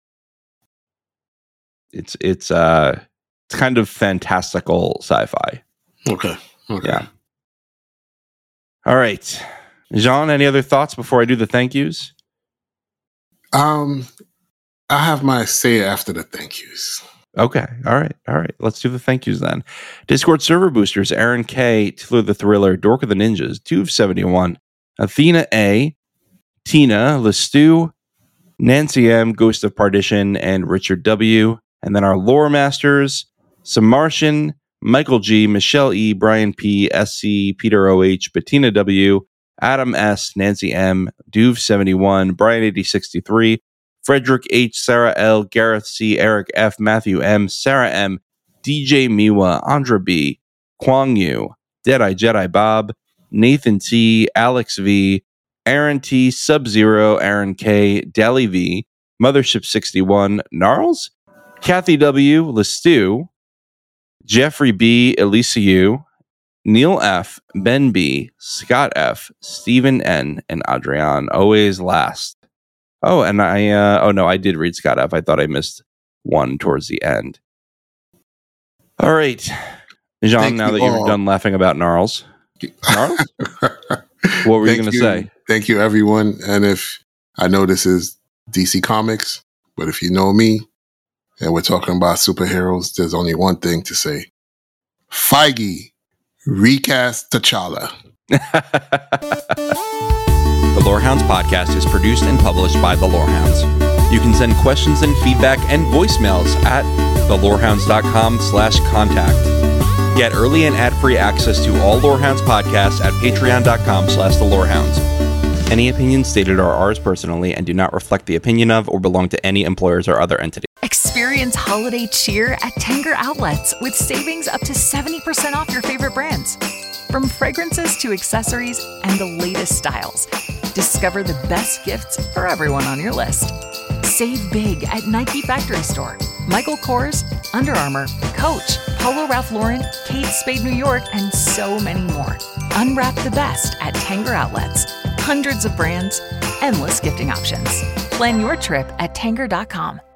It's it's uh it's kind of fantastical sci-fi. Okay. Okay. Yeah. All right, Jean. Any other thoughts before I do the thank yous? Um, I have my say after the thank yous. Okay. All right. All right. Let's do the thank yous then. Discord server boosters: Aaron K, Tiller the Thriller, Dork of the Ninjas, Tuve seventy-one, Athena A, Tina, Lestu, Nancy M, Ghost of Partition, and Richard W. And then our lore masters: Samartian, Michael G, Michelle E, Brian P, S C, Peter O H, Bettina W, Adam S, Nancy M, Duve seventy-one, Brian eighty sixty-three, Frederick H, Sarah L, Gareth C, Eric F, Matthew M, Sarah M, D J Miwa, Andra B, Kwang Yu, Deadeye Jedi Bob, Nathan T, Alex V, Aaron T, Sub-Zero, Aaron K, Deli V, Mothership sixty-one, Gnarls, Kathy W, Lestu, Jeffrey B, Elisa U, Neil F, Ben B, Scott F, Stephen N, and Adrian. Always last. Oh, and I, uh, oh no, I did read Scott F. I thought I missed one towards the end. All right. Jean, Thank now you that you're all. done laughing about Gnarls, Gnarls? What were you Thank going to say? Thank you, everyone. And if I know this is D C Comics, but if you know me and we're talking about superheroes, there's only one thing to say. Feige, recast T'Challa. The Lorehounds podcast is produced and published by The Lorehounds. You can send questions and feedback and voicemails at thelorehounds.com slash contact. Get early and ad-free access to all Lorehounds podcasts at patreon.com slash thelorehounds. Any opinions stated are ours personally and do not reflect the opinion of or belong to any employers or other entities. Experience holiday cheer at Tanger Outlets with savings up to seventy percent off your favorite brands. From fragrances to accessories and the latest styles, discover the best gifts for everyone on your list. Save big at Nike Factory Store, Michael Kors, Under Armour, Coach, Polo Ralph Lauren, Kate Spade New York, and so many more. Unwrap the best at Tanger Outlets. Hundreds of brands, endless gifting options. Plan your trip at tanger dot com.